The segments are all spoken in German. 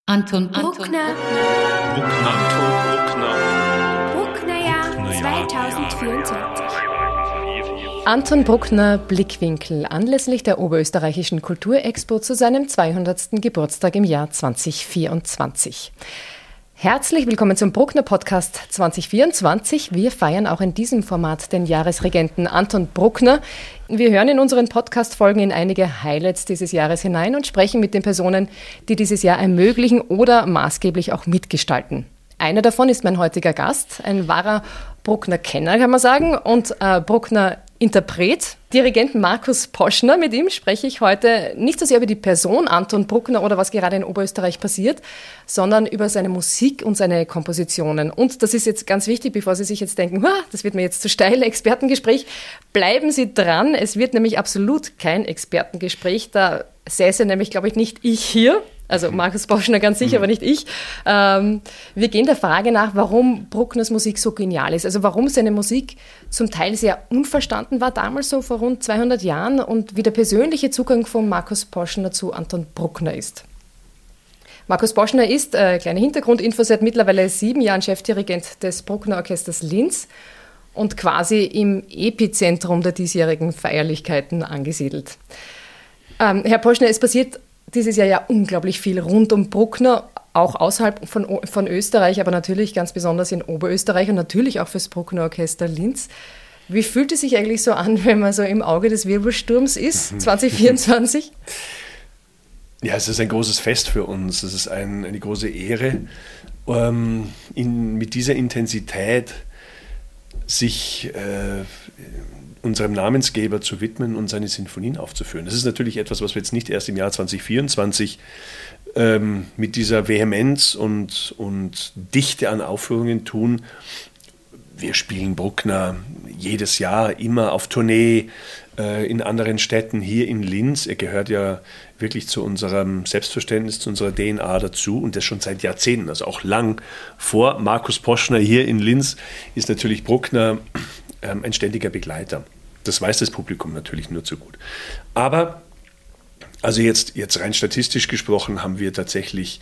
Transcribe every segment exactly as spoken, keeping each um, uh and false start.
Anton Bruckner. Bruckner. Anton Bruckner. Brucknerjahr zweitausendvierundzwanzig. Anton Bruckner Blickwinkel anlässlich der Oberösterreichischen Kulturexpo zu seinem zweihundertsten Geburtstag im Jahr zweitausendvierundzwanzig. Herzlich willkommen zum Bruckner Podcast zweitausendvierundzwanzig. Wir feiern auch in diesem Format den Jahresregenten Anton Bruckner. Wir hören in unseren Podcast-Folgen in einige Highlights dieses Jahres hinein und sprechen mit den Personen, die dieses Jahr ermöglichen oder maßgeblich auch mitgestalten. Einer davon ist mein heutiger Gast, ein wahrer Bruckner-Kenner, kann man sagen, und äh, Bruckner-Interpret, Dirigent Markus Poschner. Mit ihm spreche ich heute nicht so sehr über die Person Anton Bruckner oder was gerade in Oberösterreich passiert, sondern über seine Musik und seine Kompositionen. Und das ist jetzt ganz wichtig, bevor Sie sich jetzt denken, das wird mir jetzt zu steil, Expertengespräch, bleiben Sie dran. Es wird nämlich absolut kein Expertengespräch, da säße nämlich, glaube ich, nicht ich hier. Also Markus Poschner ganz sicher, mhm. aber nicht ich. Ähm, wir gehen der Frage nach, warum Bruckners Musik so genial ist. Also warum seine Musik zum Teil sehr unverstanden war, damals so vor rund zweihundert Jahren, und wie der persönliche Zugang von Markus Poschner zu Anton Bruckner ist. Markus Poschner ist, äh, kleine Hintergrundinfo, seit mittlerweile sieben Jahren Chefdirigent des Bruckner Orchesters Linz und quasi im Epizentrum der diesjährigen Feierlichkeiten angesiedelt. Ähm, Herr Poschner, es passiert dieses Jahr ja unglaublich viel rund um Bruckner, auch außerhalb von, von Österreich, aber natürlich ganz besonders in Oberösterreich und natürlich auch fürs Bruckner Orchester Linz. Wie fühlt es sich eigentlich so an, wenn man so im Auge des Wirbelsturms ist, zweitausendvierundzwanzig? Ja, es ist ein großes Fest für uns. Es ist ein, eine große Ehre, ähm, in, mit dieser Intensität sich äh, unserem Namensgeber zu widmen und seine Sinfonien aufzuführen. Das ist natürlich etwas, was wir jetzt nicht erst im Jahr zweitausendvierundzwanzig ähm, mit dieser Vehemenz und, und Dichte an Aufführungen tun. Wir spielen Bruckner jedes Jahr immer auf Tournee äh, in anderen Städten, hier in Linz. Er gehört ja wirklich zu unserem Selbstverständnis, zu unserer D N A dazu, und das schon seit Jahrzehnten, also auch lang vor Markus Poschner hier in Linz ist natürlich Bruckner ähm, ein ständiger Begleiter. Das weiß das Publikum natürlich nur zu gut. Aber also jetzt, jetzt rein statistisch gesprochen haben wir tatsächlich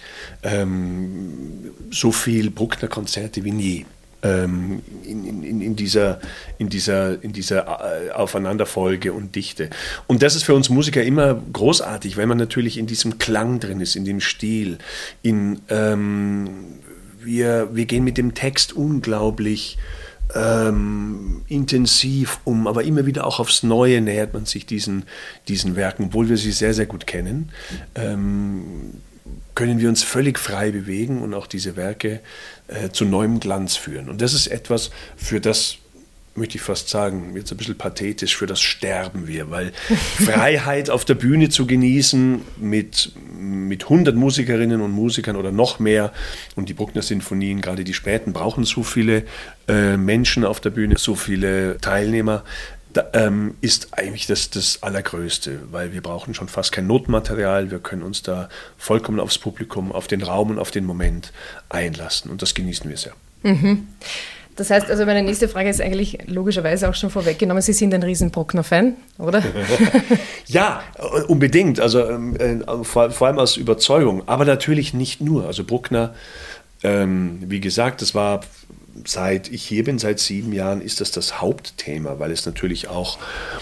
ähm, so viel Bruckner-Konzerte wie nie. In, in, in, dieser, in, dieser, in dieser Aufeinanderfolge und Dichte. Und das ist für uns Musiker immer großartig, weil man natürlich in diesem Klang drin ist, in dem Stil. In, ähm, wir, wir gehen mit dem Text unglaublich ähm, intensiv um, aber immer wieder auch aufs Neue nähert man sich diesen, diesen Werken, obwohl wir sie sehr, sehr gut kennen. Ähm, können wir uns völlig frei bewegen und auch diese Werke äh, zu neuem Glanz führen. Und das ist etwas, für das, möchte ich fast sagen, jetzt ein bisschen pathetisch, für das sterben wir, weil Freiheit auf der Bühne zu genießen mit, mit hundert Musikerinnen und Musikern oder noch mehr, und die Bruckner-Sinfonien, gerade die späten, brauchen so viele äh, Menschen auf der Bühne, so viele Teilnehmer, Da, ähm, ist eigentlich das, das Allergrößte, weil wir brauchen schon fast kein Notenmaterial, wir können uns da vollkommen aufs Publikum, auf den Raum und auf den Moment einlassen, und das genießen wir sehr. Mhm. Das heißt, also meine nächste Frage ist eigentlich logischerweise auch schon vorweggenommen, Sie sind ein riesen Bruckner-Fan, oder? Ja, unbedingt, also äh, vor, vor allem aus Überzeugung, aber natürlich nicht nur. Also Bruckner, ähm, wie gesagt, das war... Seit ich hier bin, seit sieben Jahren, ist das das Hauptthema, weil es natürlich auch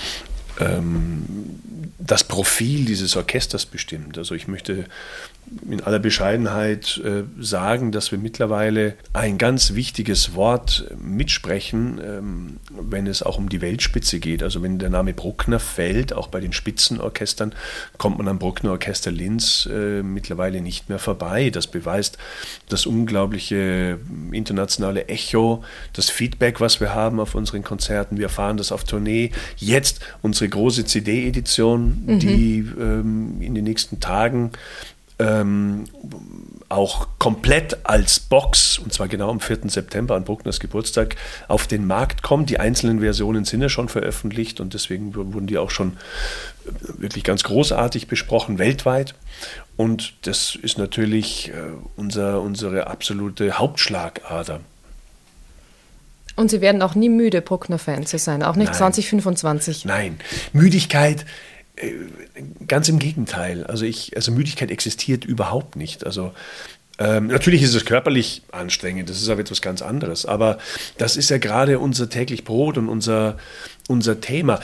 ähm, das Profil dieses Orchesters bestimmt. Also ich möchte in aller Bescheidenheit äh, sagen, dass wir mittlerweile ein ganz wichtiges Wort mitsprechen, ähm, wenn es auch um die Weltspitze geht. Also wenn der Name Bruckner fällt, auch bei den Spitzenorchestern, kommt man am Bruckner Orchester Linz äh, mittlerweile nicht mehr vorbei. Das beweist das unglaubliche internationale Echo, das Feedback, was wir haben auf unseren Konzerten. Wir fahren das auf Tournee. Jetzt unsere große C D-Edition, mhm. die ähm, in den nächsten Tagen Ähm, auch komplett als Box, und zwar genau am vierten September an Bruckners Geburtstag, auf den Markt kommt. Die einzelnen Versionen sind ja schon veröffentlicht, und deswegen wurden die auch schon wirklich ganz großartig besprochen weltweit. Und das ist natürlich äh, unser, unsere absolute Hauptschlagader. Und Sie werden auch nie müde, Bruckner-Fan zu sein, auch nicht Nein. zwanzig fünfundzwanzig. Nein, Müdigkeit Ganz im Gegenteil. Also, ich, also Müdigkeit existiert überhaupt nicht. Also ähm, natürlich ist es körperlich anstrengend, das ist aber etwas ganz anderes. Aber das ist ja gerade unser täglich Brot und unser, unser Thema.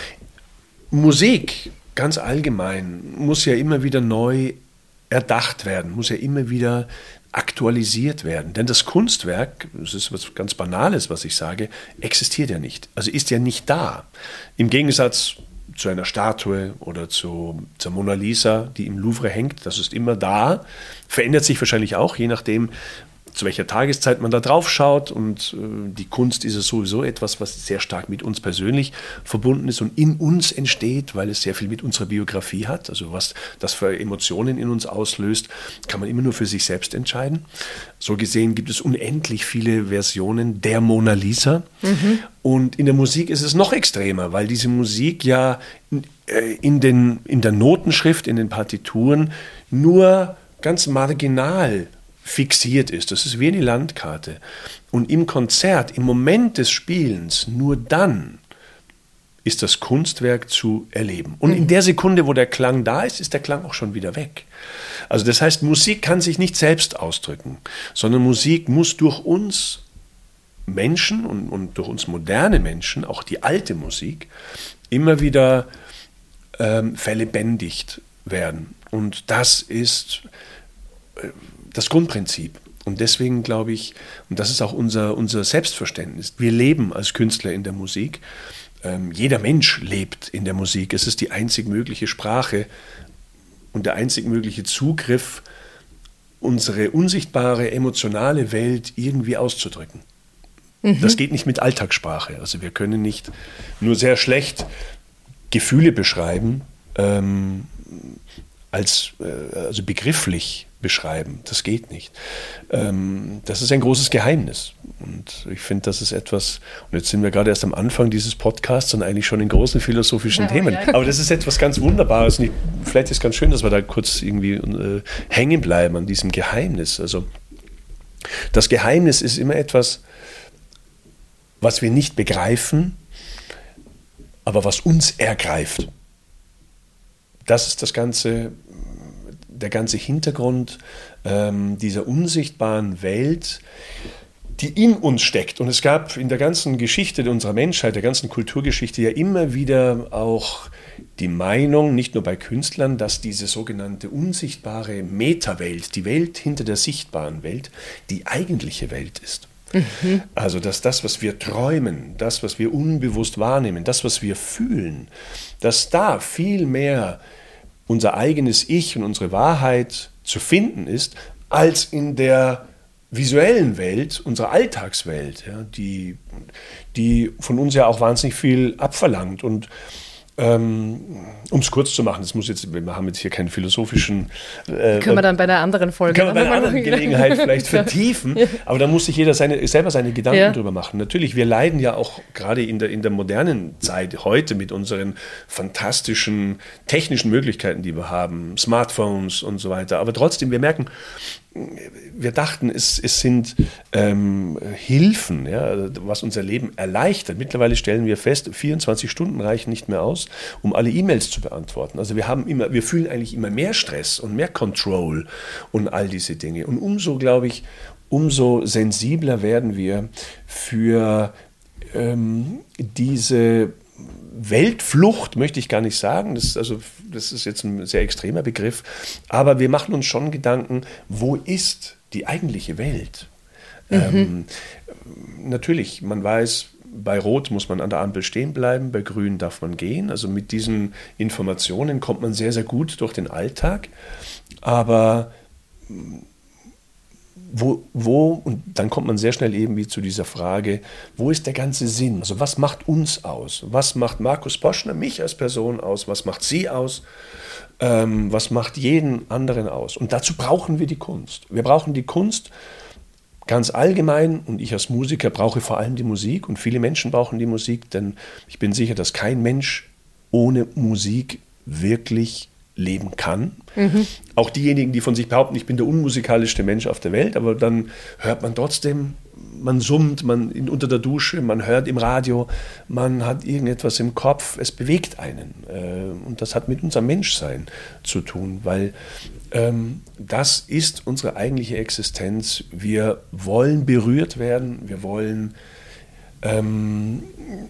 Musik, ganz allgemein, muss ja immer wieder neu erdacht werden, muss ja immer wieder aktualisiert werden. Denn das Kunstwerk, das ist was ganz Banales, was ich sage, existiert ja nicht. Also ist ja nicht da. Im Gegensatz zu einer Statue oder zu, zur Mona Lisa, die im Louvre hängt, das ist immer da, verändert sich wahrscheinlich auch, je nachdem, zu welcher Tageszeit man da drauf schaut. Und äh, die Kunst ist ja sowieso etwas, was sehr stark mit uns persönlich verbunden ist und in uns entsteht, weil es sehr viel mit unserer Biografie hat. Also was das für Emotionen in uns auslöst, kann man immer nur für sich selbst entscheiden. So gesehen gibt es unendlich viele Versionen der Mona Lisa. Mhm. Und in der Musik ist es noch extremer, weil diese Musik ja in, den, in der Notenschrift, in den Partituren nur ganz marginal fixiert ist. Das ist wie eine Landkarte. Und im Konzert, im Moment des Spielens, nur dann ist das Kunstwerk zu erleben. Und in der Sekunde, wo der Klang da ist, ist der Klang auch schon wieder weg. Also das heißt, Musik kann sich nicht selbst ausdrücken, sondern Musik muss durch uns Menschen und, und durch uns moderne Menschen, auch die alte Musik, immer wieder ähm, verlebendigt werden. Und das ist äh, das Grundprinzip. Und deswegen glaube ich, und das ist auch unser, unser Selbstverständnis, wir leben als Künstler in der Musik. Ähm, jeder Mensch lebt in der Musik. Es ist die einzig mögliche Sprache und der einzig mögliche Zugriff, unsere unsichtbare, emotionale Welt irgendwie auszudrücken. Mhm. Das geht nicht mit Alltagssprache. Also wir können nicht nur sehr schlecht Gefühle beschreiben, ähm, als äh, also begrifflich beschreiben. Das geht nicht. Ähm, das ist ein großes Geheimnis. Und ich finde, das ist etwas, und jetzt sind wir gerade erst am Anfang dieses Podcasts und eigentlich schon in großen philosophischen ja, Themen. Ja. Aber das ist etwas ganz Wunderbares. Und ich, vielleicht ist es ganz schön, dass wir da kurz irgendwie äh, hängen bleiben an diesem Geheimnis. Also das Geheimnis ist immer etwas, was wir nicht begreifen, aber was uns ergreift. Das ist das ganze der ganze Hintergrund ähm, dieser unsichtbaren Welt, die in uns steckt. Und es gab in der ganzen Geschichte unserer Menschheit, der ganzen Kulturgeschichte ja immer wieder auch die Meinung, nicht nur bei Künstlern, dass diese sogenannte unsichtbare Metawelt, die Welt hinter der sichtbaren Welt, die eigentliche Welt ist. Mhm. Also dass das, was wir träumen, das, was wir unbewusst wahrnehmen, das, was wir fühlen, dass da viel mehr unser eigenes Ich und unsere Wahrheit zu finden ist, als in der visuellen Welt, unserer Alltagswelt, ja, die, die von uns ja auch wahnsinnig viel abverlangt. Und ähm, um es kurz zu machen, das muss jetzt, wir haben jetzt hier keinen philosophischen... Äh, können wir dann bei einer anderen Folge... Können wir bei einer anderen Gelegenheit vielleicht vertiefen, ja. Aber da muss sich jeder seine, selber seine Gedanken ja. drüber machen. Natürlich, wir leiden ja auch gerade in der, in der modernen Zeit heute mit unseren fantastischen technischen Möglichkeiten, die wir haben, Smartphones und so weiter. Aber trotzdem, wir merken, wir dachten, es, es sind ähm, Hilfen, ja, was unser Leben erleichtert. Mittlerweile stellen wir fest, vierundzwanzig Stunden reichen nicht mehr aus, um alle E-Mails zu beantworten. Also wir haben immer, wir fühlen eigentlich immer mehr Stress und mehr Control und all diese Dinge. Und umso, glaube ich, umso sensibler werden wir für ähm, diese Weltflucht, möchte ich gar nicht sagen, das, also, das ist jetzt ein sehr extremer Begriff, aber wir machen uns schon Gedanken, wo ist die eigentliche Welt? Mhm. Ähm, natürlich, man weiß, bei Rot muss man an der Ampel stehen bleiben, bei Grün darf man gehen, also mit diesen Informationen kommt man sehr, sehr gut durch den Alltag, aber Wo, wo, und dann kommt man sehr schnell eben wie zu dieser Frage, wo ist der ganze Sinn? Also was macht uns aus? Was macht Markus Poschner, mich als Person aus? Was macht Sie aus? Ähm, was macht jeden anderen aus? Und dazu brauchen wir die Kunst. Wir brauchen die Kunst ganz allgemein und ich als Musiker brauche vor allem die Musik und viele Menschen brauchen die Musik, denn ich bin sicher, dass kein Mensch ohne Musik wirklich leben kann. Mhm. Auch diejenigen, die von sich behaupten, ich bin der unmusikalischste Mensch auf der Welt, aber dann hört man trotzdem man summt, man in, unter der Dusche, man hört im Radio, man hat irgendetwas im Kopf, es bewegt einen. Äh, und das hat mit unserem Menschsein zu tun, weil ähm, das ist unsere eigentliche Existenz. Wir wollen berührt werden, wir wollen ähm,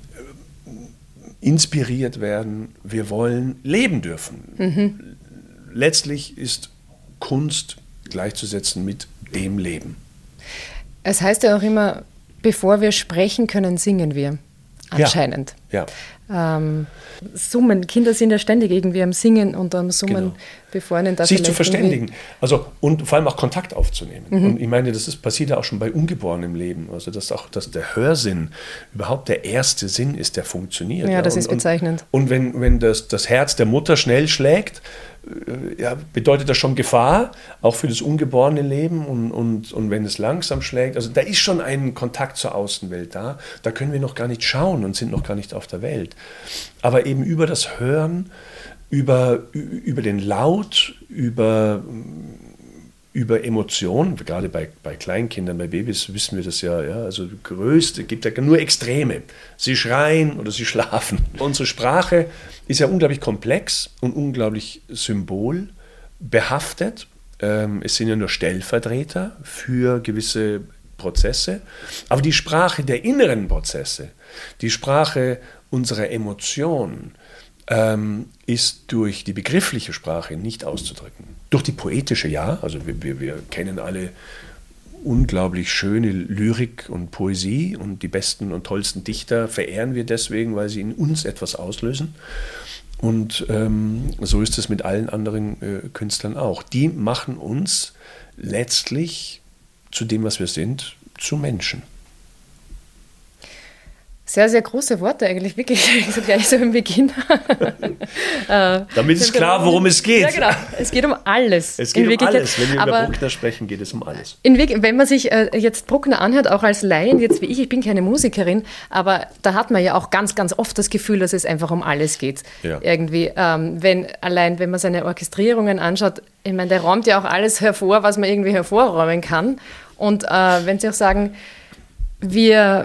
inspiriert werden, wir wollen leben dürfen. Mhm. Letztlich ist Kunst gleichzusetzen mit dem Leben. Es heißt ja auch immer, bevor wir sprechen können, singen wir. Anscheinend. Ja. ja. Ähm, Summen. Kinder sind ja ständig irgendwie am Singen und am Summen, genau. bevor ihnen das sich zu verständigen. Also, und vor allem auch Kontakt aufzunehmen. Mhm. Und ich meine, das ist, passiert ja auch schon bei Ungeborenen im Leben. Also, dass auch dass der Hörsinn überhaupt der erste Sinn ist, der funktioniert. Ja, ja. das und, ist bezeichnend. Und, und wenn, wenn das, das Herz der Mutter schnell schlägt, ja, bedeutet das schon Gefahr, auch für das ungeborene Leben. Und, und, und wenn es langsam schlägt, also da ist schon ein Kontakt zur Außenwelt da. Da können wir noch gar nicht schauen und sind noch gar nicht auf der Welt. Aber eben über das Hören, über, über den Laut, über, über Emotionen, gerade bei, bei Kleinkindern, bei Babys wissen wir das ja, ja also größte, gibt ja nur Extreme. Sie schreien oder sie schlafen. Unsere Sprache ist ja unglaublich komplex und unglaublich symbolbehaftet. Ähm, es sind ja nur Stellvertreter für gewisse Prozesse. Aber die Sprache der inneren Prozesse, die Sprache unserer Emotionen, ähm, ist durch die begriffliche Sprache nicht auszudrücken. Durch die poetische, ja. Also wir, wir, wir kennen alle unglaublich schöne Lyrik und Poesie und die besten und tollsten Dichter verehren wir deswegen, weil sie in uns etwas auslösen. Und ähm, so ist es mit allen anderen äh, Künstlern auch. Die machen uns letztlich zu dem, was wir sind, zu Menschen. Sehr, sehr große Worte eigentlich, wirklich, so gleich so im Beginn. Damit ist klar, worum es geht. Ja, genau. Es geht um alles. Es geht um alles. Wenn wir über Bruckner sprechen, geht es um alles. In Wirk- wenn man sich äh, jetzt Bruckner anhört, auch als Laien, jetzt wie ich, ich bin keine Musikerin, aber da hat man ja auch ganz, ganz oft das Gefühl, dass es einfach um alles geht. Ja. Irgendwie, ähm, wenn, allein wenn man seine Orchestrierungen anschaut, ich meine, der räumt ja auch alles hervor, was man irgendwie hervorräumen kann. Und äh, wenn Sie auch sagen, wir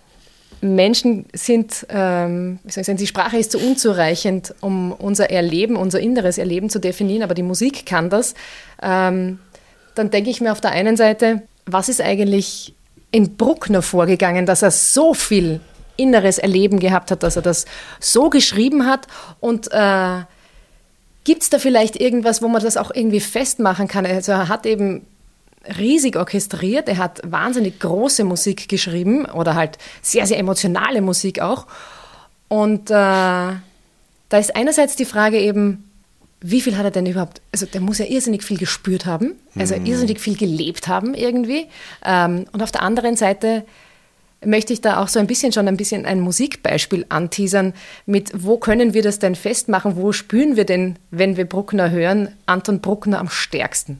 Menschen sind, ähm, wie soll ich sagen, die Sprache ist so unzureichend, um unser Erleben, unser inneres Erleben zu definieren, aber die Musik kann das. Ähm, dann denke ich mir auf der einen Seite, was ist eigentlich in Bruckner vorgegangen, dass er so viel inneres Erleben gehabt hat, dass er das so geschrieben hat und äh, gibt es da vielleicht irgendwas, wo man das auch irgendwie festmachen kann? Also er hat eben riesig orchestriert, er hat wahnsinnig große Musik geschrieben oder halt sehr, sehr emotionale Musik auch. Und äh, da ist einerseits die Frage eben, wie viel hat er denn überhaupt, also der muss ja irrsinnig viel gespürt haben, also mm. irrsinnig viel gelebt haben irgendwie. Ähm, und auf der anderen Seite möchte ich da auch so ein bisschen schon ein bisschen ein Musikbeispiel anteasern mit, wo können wir das denn festmachen, wo spüren wir denn, wenn wir Bruckner hören, Anton Bruckner am stärksten?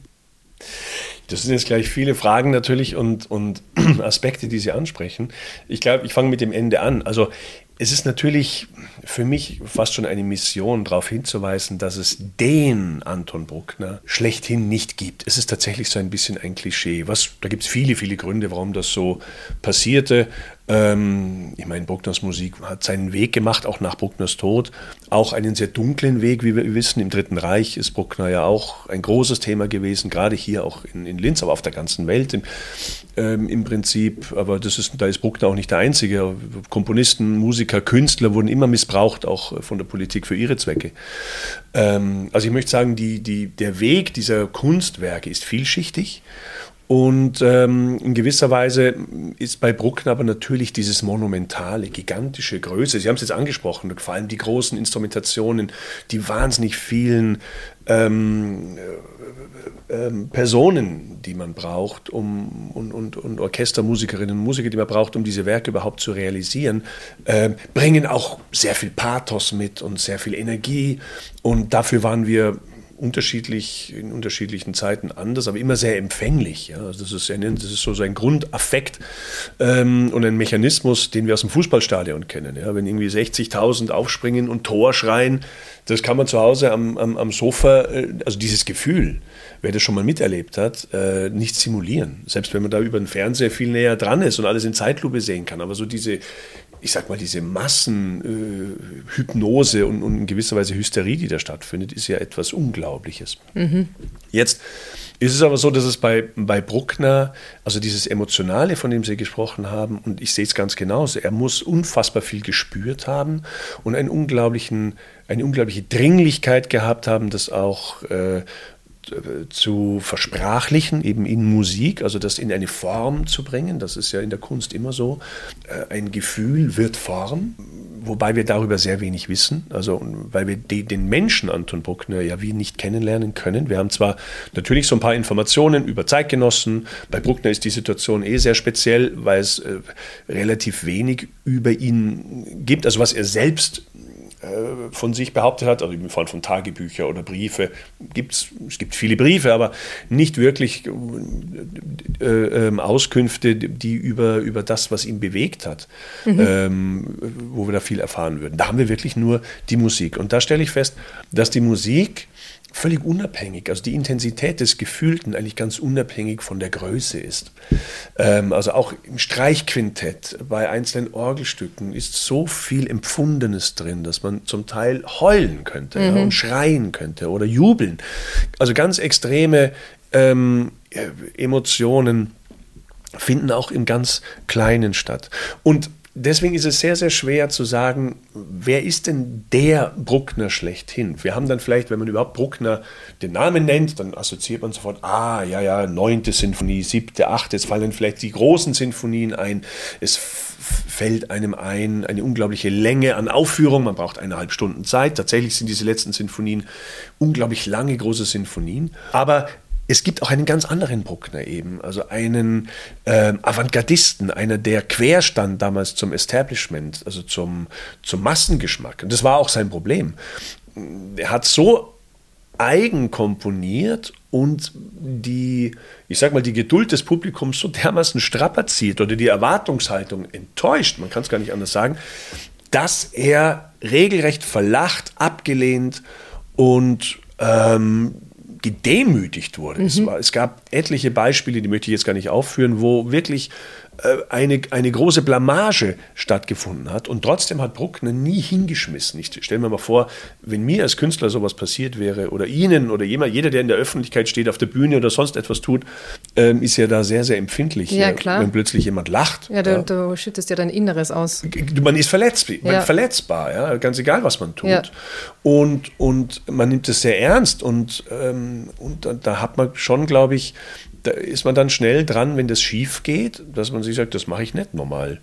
Das sind jetzt gleich viele Fragen natürlich und, und Aspekte, die Sie ansprechen. Ich glaube, ich fange mit dem Ende an. Also es ist natürlich für mich fast schon eine Mission, darauf hinzuweisen, dass es den Anton Bruckner schlechthin nicht gibt. Es ist tatsächlich so ein bisschen ein Klischee. Was, da gibt es viele, viele Gründe, warum das so passierte. Ähm, ich meine, Bruckners Musik hat seinen Weg gemacht, auch nach Bruckners Tod. Auch einen sehr dunklen Weg, wie wir wissen. Im Dritten Reich ist Bruckner ja auch ein großes Thema gewesen, gerade hier auch in, in Linz, aber auf der ganzen Welt im, ähm, im Prinzip. Aber das ist, da ist Bruckner auch nicht der Einzige. Komponisten, Musiker, Künstler wurden immer missbraucht, auch von der Politik für ihre Zwecke. Ähm, also ich möchte sagen, die, die, der Weg dieser Kunstwerke ist vielschichtig. Und ähm, in gewisser Weise ist bei Bruckner aber natürlich dieses monumentale, gigantische Größe. Sie haben es jetzt angesprochen, vor allem die großen Instrumentationen, die wahnsinnig vielen ähm, äh, äh, Personen, die man braucht, um, und, und, und Orchestermusikerinnen und Musiker, die man braucht, um diese Werke überhaupt zu realisieren, äh, bringen auch sehr viel Pathos mit und sehr viel Energie. Und dafür waren wir unterschiedlich, in unterschiedlichen Zeiten anders, aber immer sehr empfänglich. Ja. Also das ist, das ist so ein Grundaffekt ähm, und ein Mechanismus, den wir aus dem Fußballstadion kennen. Ja. Wenn irgendwie sechzigtausend aufspringen und Tor schreien, das kann man zu Hause am, am, am Sofa, also dieses Gefühl, wer das schon mal miterlebt hat, äh, nicht simulieren. Selbst wenn man da über den Fernseher viel näher dran ist und alles in Zeitlupe sehen kann. Aber so diese, ich sag mal, diese Massenhypnose äh, und, und in gewisser Weise Hysterie, die da stattfindet, ist ja etwas Unglaubliches. Mhm. Jetzt ist es aber so, dass es bei, bei Bruckner, also dieses Emotionale, von dem Sie gesprochen haben, und ich sehe es ganz genauso, er muss unfassbar viel gespürt haben und einen unglaublichen, eine unglaubliche Dringlichkeit gehabt haben, das auch äh, zu versprachlichen, eben in Musik, also das in eine Form zu bringen. Das ist ja in der Kunst immer so. Ein Gefühl wird Form, wobei wir darüber sehr wenig wissen, also weil wir den Menschen Anton Bruckner ja wie nicht kennenlernen können. Wir haben zwar natürlich so ein paar Informationen über Zeitgenossen, bei Bruckner ist die Situation eh sehr speziell, weil es äh, relativ wenig über ihn gibt, also was er selbst von sich behauptet hat, also im Fall von Tagebücher oder Briefe, gibt's, es gibt viele Briefe, aber nicht wirklich äh, äh, Auskünfte, die über, über das, was ihn bewegt hat, mhm. ähm, wo wir da viel erfahren würden. Da haben wir wirklich nur die Musik. Und da stelle ich fest, dass die Musik völlig unabhängig, also die Intensität des Gefühlten eigentlich ganz unabhängig von der Größe ist. Ähm, also auch im Streichquintett, bei einzelnen Orgelstücken ist so viel Empfundenes drin, dass man zum Teil heulen könnte mhm. ja, und schreien könnte oder jubeln. Also ganz extreme ähm, Emotionen finden auch im ganz Kleinen statt. Und deswegen ist es sehr, sehr schwer zu sagen, wer ist denn der Bruckner schlechthin? Wir haben dann vielleicht, wenn man überhaupt Bruckner den Namen nennt, dann assoziiert man sofort, ah, ja, ja, neunte Sinfonie, siebte, achte, es fallen vielleicht die großen Sinfonien ein, es f- fällt einem ein, eine unglaubliche Länge an Aufführung, man braucht eineinhalb Stunden Zeit, tatsächlich sind diese letzten Sinfonien unglaublich lange, große Sinfonien, aber es gibt auch einen ganz anderen Bruckner eben, also einen äh, Avantgardisten, einer, der quer stand damals zum Establishment, also zum, zum Massengeschmack. Und das war auch sein Problem. Er hat so eigen komponiert und die, ich sag mal, die Geduld des Publikums so dermaßen strapaziert oder die Erwartungshaltung enttäuscht, man kann es gar nicht anders sagen, dass er regelrecht verlacht, abgelehnt und ähm, gedemütigt wurde. Mhm. Es, war, es gab etliche Beispiele, die möchte ich jetzt gar nicht aufführen, wo wirklich äh, eine, eine große Blamage stattgefunden hat und trotzdem hat Bruckner nie hingeschmissen. Ich stelle mir mal vor, wenn mir als Künstler sowas passiert wäre oder Ihnen oder jemand, jeder, der in der Öffentlichkeit steht, auf der Bühne oder sonst etwas tut, ähm, ist ja da sehr, sehr empfindlich, ja, klar. wenn plötzlich jemand lacht. Ja, du, ja. du schüttest ja dein Inneres aus. Man ist verletzt, man ja. ist verletzbar, ja, ganz egal, was man tut. Ja. Und, und man nimmt es sehr ernst und, ähm, und da, da hat man schon, glaube ich, da ist man dann schnell dran, wenn das schief geht, dass man sich sagt, das mache ich nicht normal.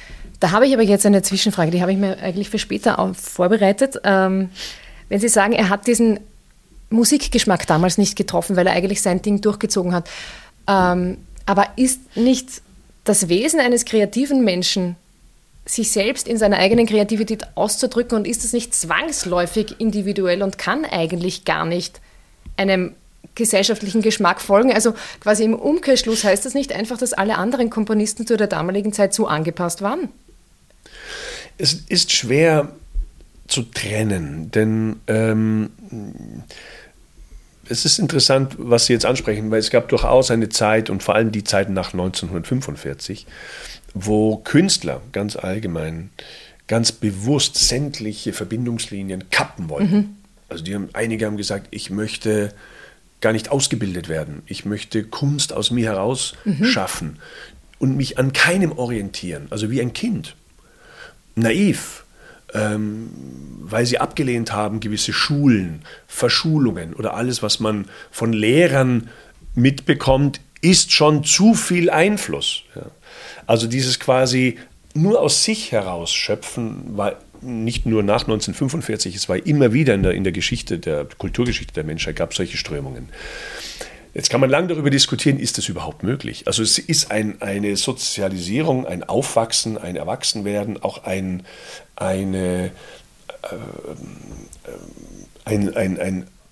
Da habe ich aber jetzt eine Zwischenfrage, die habe ich mir eigentlich für später auch vorbereitet. Ähm, wenn Sie sagen, er hat diesen Musikgeschmack damals nicht getroffen, weil er eigentlich sein Ding durchgezogen hat. Ähm, aber ist nicht das Wesen eines kreativen Menschen, sich selbst in seiner eigenen Kreativität auszudrücken, und ist das nicht zwangsläufig individuell und kann eigentlich gar nicht einem gesellschaftlichen Geschmack folgen? Also quasi im Umkehrschluss heißt das nicht einfach, dass alle anderen Komponisten zu der damaligen Zeit so angepasst waren? Es ist schwer zu trennen, denn ähm, es ist interessant, was Sie jetzt ansprechen, weil es gab durchaus eine Zeit und vor allem die Zeit nach neunzehnhundertfünfundvierzig, wo Künstler ganz allgemein ganz bewusst sämtliche Verbindungslinien kappen wollten. Mhm. Also die haben, einige haben gesagt, ich möchte gar nicht ausgebildet werden. Ich möchte Kunst aus mir heraus mhm. schaffen und mich an keinem orientieren. Also wie ein Kind. Naiv. Ähm, weil sie abgelehnt haben, gewisse Schulen, Verschulungen oder alles, was man von Lehrern mitbekommt, ist schon zu viel Einfluss. Ja. Also dieses quasi nur aus sich heraus schöpfen, war nicht nur nach neunzehnhundertfünfundvierzig, es war immer wieder in der, in der Geschichte, der Kulturgeschichte der Menschheit, gab es solche Strömungen. Jetzt kann man lange darüber diskutieren, ist das überhaupt möglich? Also es ist ein, eine Sozialisierung, ein Aufwachsen, ein Erwachsenwerden, auch ein, eine, äh, ein, ein, ein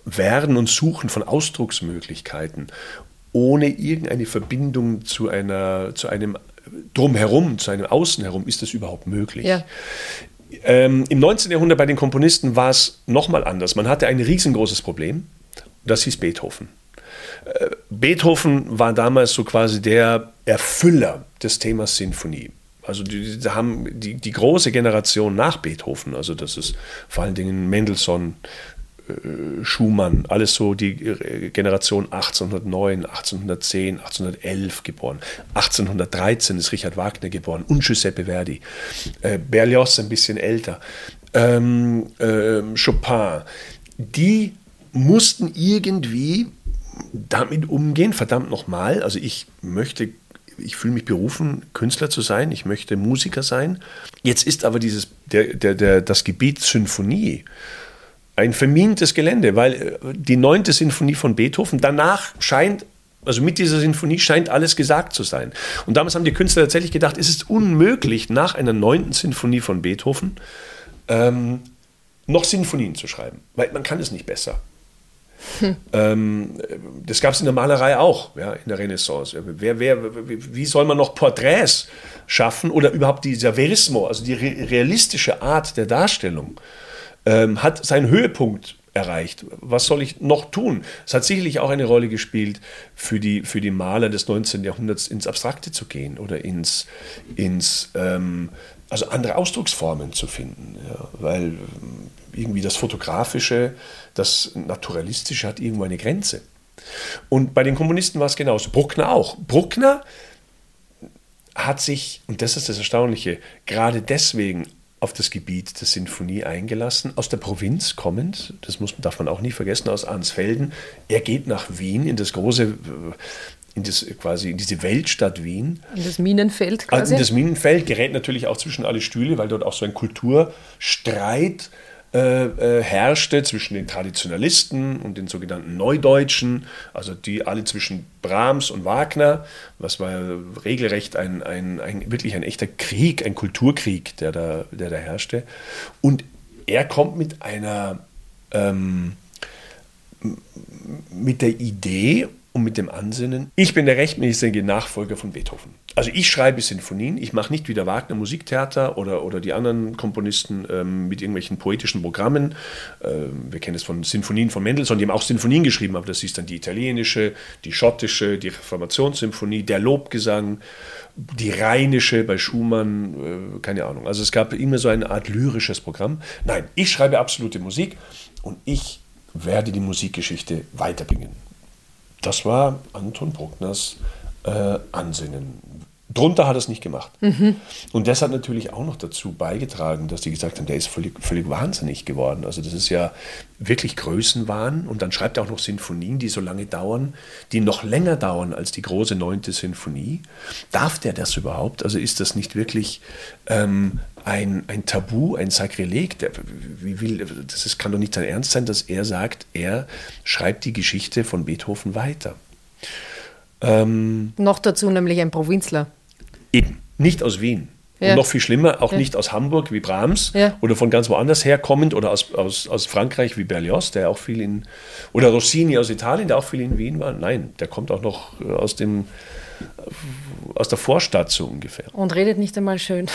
Werden und Suchen von Ausdrucksmöglichkeiten ohne irgendeine Verbindung zu einer, zu einem Drumherum, zu einem Außenherum, ist das überhaupt möglich? Ja. Ähm, Im neunzehnten Jahrhundert bei den Komponisten war es nochmal anders. Man hatte ein riesengroßes Problem, das hieß Beethoven. Äh, Beethoven war damals so quasi der Erfüller des Themas Sinfonie. Also die, die haben die, die große Generation nach Beethoven, also das ist vor allen Dingen Mendelssohn, Schumann, alles so die Generation achtzehnhundertneun, achtzehnhundertzehn, achtzehnhundertelf geboren. achtzehnhundertdreizehn ist Richard Wagner geboren und Giuseppe Verdi. Äh, Berlioz ein bisschen älter. Ähm, äh, Chopin. Die mussten irgendwie damit umgehen, verdammt nochmal. Also ich möchte, ich fühle mich berufen, Künstler zu sein, ich möchte Musiker sein. Jetzt ist aber dieses, der, der, der, das Gebiet Sinfonie ein vermintes Gelände, weil die neunte Sinfonie von Beethoven, danach scheint, also mit dieser Sinfonie scheint alles gesagt zu sein. Und damals haben die Künstler tatsächlich gedacht, es ist unmöglich, nach einer neunten Sinfonie von Beethoven ähm, noch Sinfonien zu schreiben, weil man kann es nicht besser. Hm. Ähm, das gab es in der Malerei auch, ja, in der Renaissance. Wer, wer, wie soll man noch Porträts schaffen oder überhaupt dieser Verismo, also die realistische Art der Darstellung, ähm, hat seinen Höhepunkt erreicht. Was soll ich noch tun? Es hat sicherlich auch eine Rolle gespielt, für die, für die Maler des neunzehnten Jahrhunderts ins Abstrakte zu gehen oder ins, ins ähm, also andere Ausdrucksformen zu finden. Ja, weil irgendwie das Fotografische, das Naturalistische hat irgendwo eine Grenze. Und bei den Komponisten war es genauso. Bruckner auch. Bruckner hat sich, und das ist das Erstaunliche, gerade deswegen auf das Gebiet der Sinfonie eingelassen, aus der Provinz kommend, das muss, darf man auch nie vergessen, aus Arnsfelden. Er geht nach Wien, in das große, in das, quasi in diese Weltstadt Wien. In das Minenfeld quasi. In das Minenfeld, gerät natürlich auch zwischen alle Stühle, weil dort auch so ein Kulturstreit äh, äh, herrschte zwischen den Traditionalisten und den sogenannten Neudeutschen, also die alle zwischen Brahms und Wagner, was war regelrecht ein, ein, ein wirklich ein echter Krieg, ein Kulturkrieg, der da, der da herrschte. Und er kommt mit einer ähm, mit der Idee und mit dem Ansinnen, ich bin der rechtmäßige Nachfolger von Beethoven. Also ich schreibe Sinfonien, ich mache nicht wie der Wagner Musiktheater oder, oder die anderen Komponisten ähm, mit irgendwelchen poetischen Programmen. Ähm, wir kennen es von Sinfonien von Mendelssohn, die haben auch Sinfonien geschrieben, aber das ist dann die italienische, die schottische, die Reformationssymphonie, der Lobgesang, die rheinische bei Schumann, äh, keine Ahnung. Also es gab immer so eine Art lyrisches Programm. Nein, ich schreibe absolute Musik und ich werde die Musikgeschichte weiterbringen. Das war Anton Bruckners äh, Ansinnen. Drunter hat er es nicht gemacht. Mhm. Und das hat natürlich auch noch dazu beigetragen, dass die gesagt haben, der ist völlig, völlig wahnsinnig geworden. Also das ist ja wirklich Größenwahn. Und dann schreibt er auch noch Sinfonien, die so lange dauern, die noch länger dauern als die große neunte Sinfonie. Darf der das überhaupt? Also ist das nicht wirklich ähm, ein, ein Tabu, ein Sakrileg? Der, wie will, das ist, kann doch nicht sein Ernst sein, dass er sagt, er schreibt die Geschichte von Beethoven weiter. Ähm, noch dazu nämlich ein Provinzler. Eben, nicht aus Wien. Ja. Und noch viel schlimmer, auch ja. nicht aus Hamburg wie Brahms ja. oder von ganz woanders herkommend oder aus, aus, aus Frankreich wie Berlioz, der auch viel in, oder Rossini aus Italien, der auch viel in Wien war. Nein, der kommt auch noch aus dem, aus der Vorstadt so ungefähr. Und redet nicht einmal schön.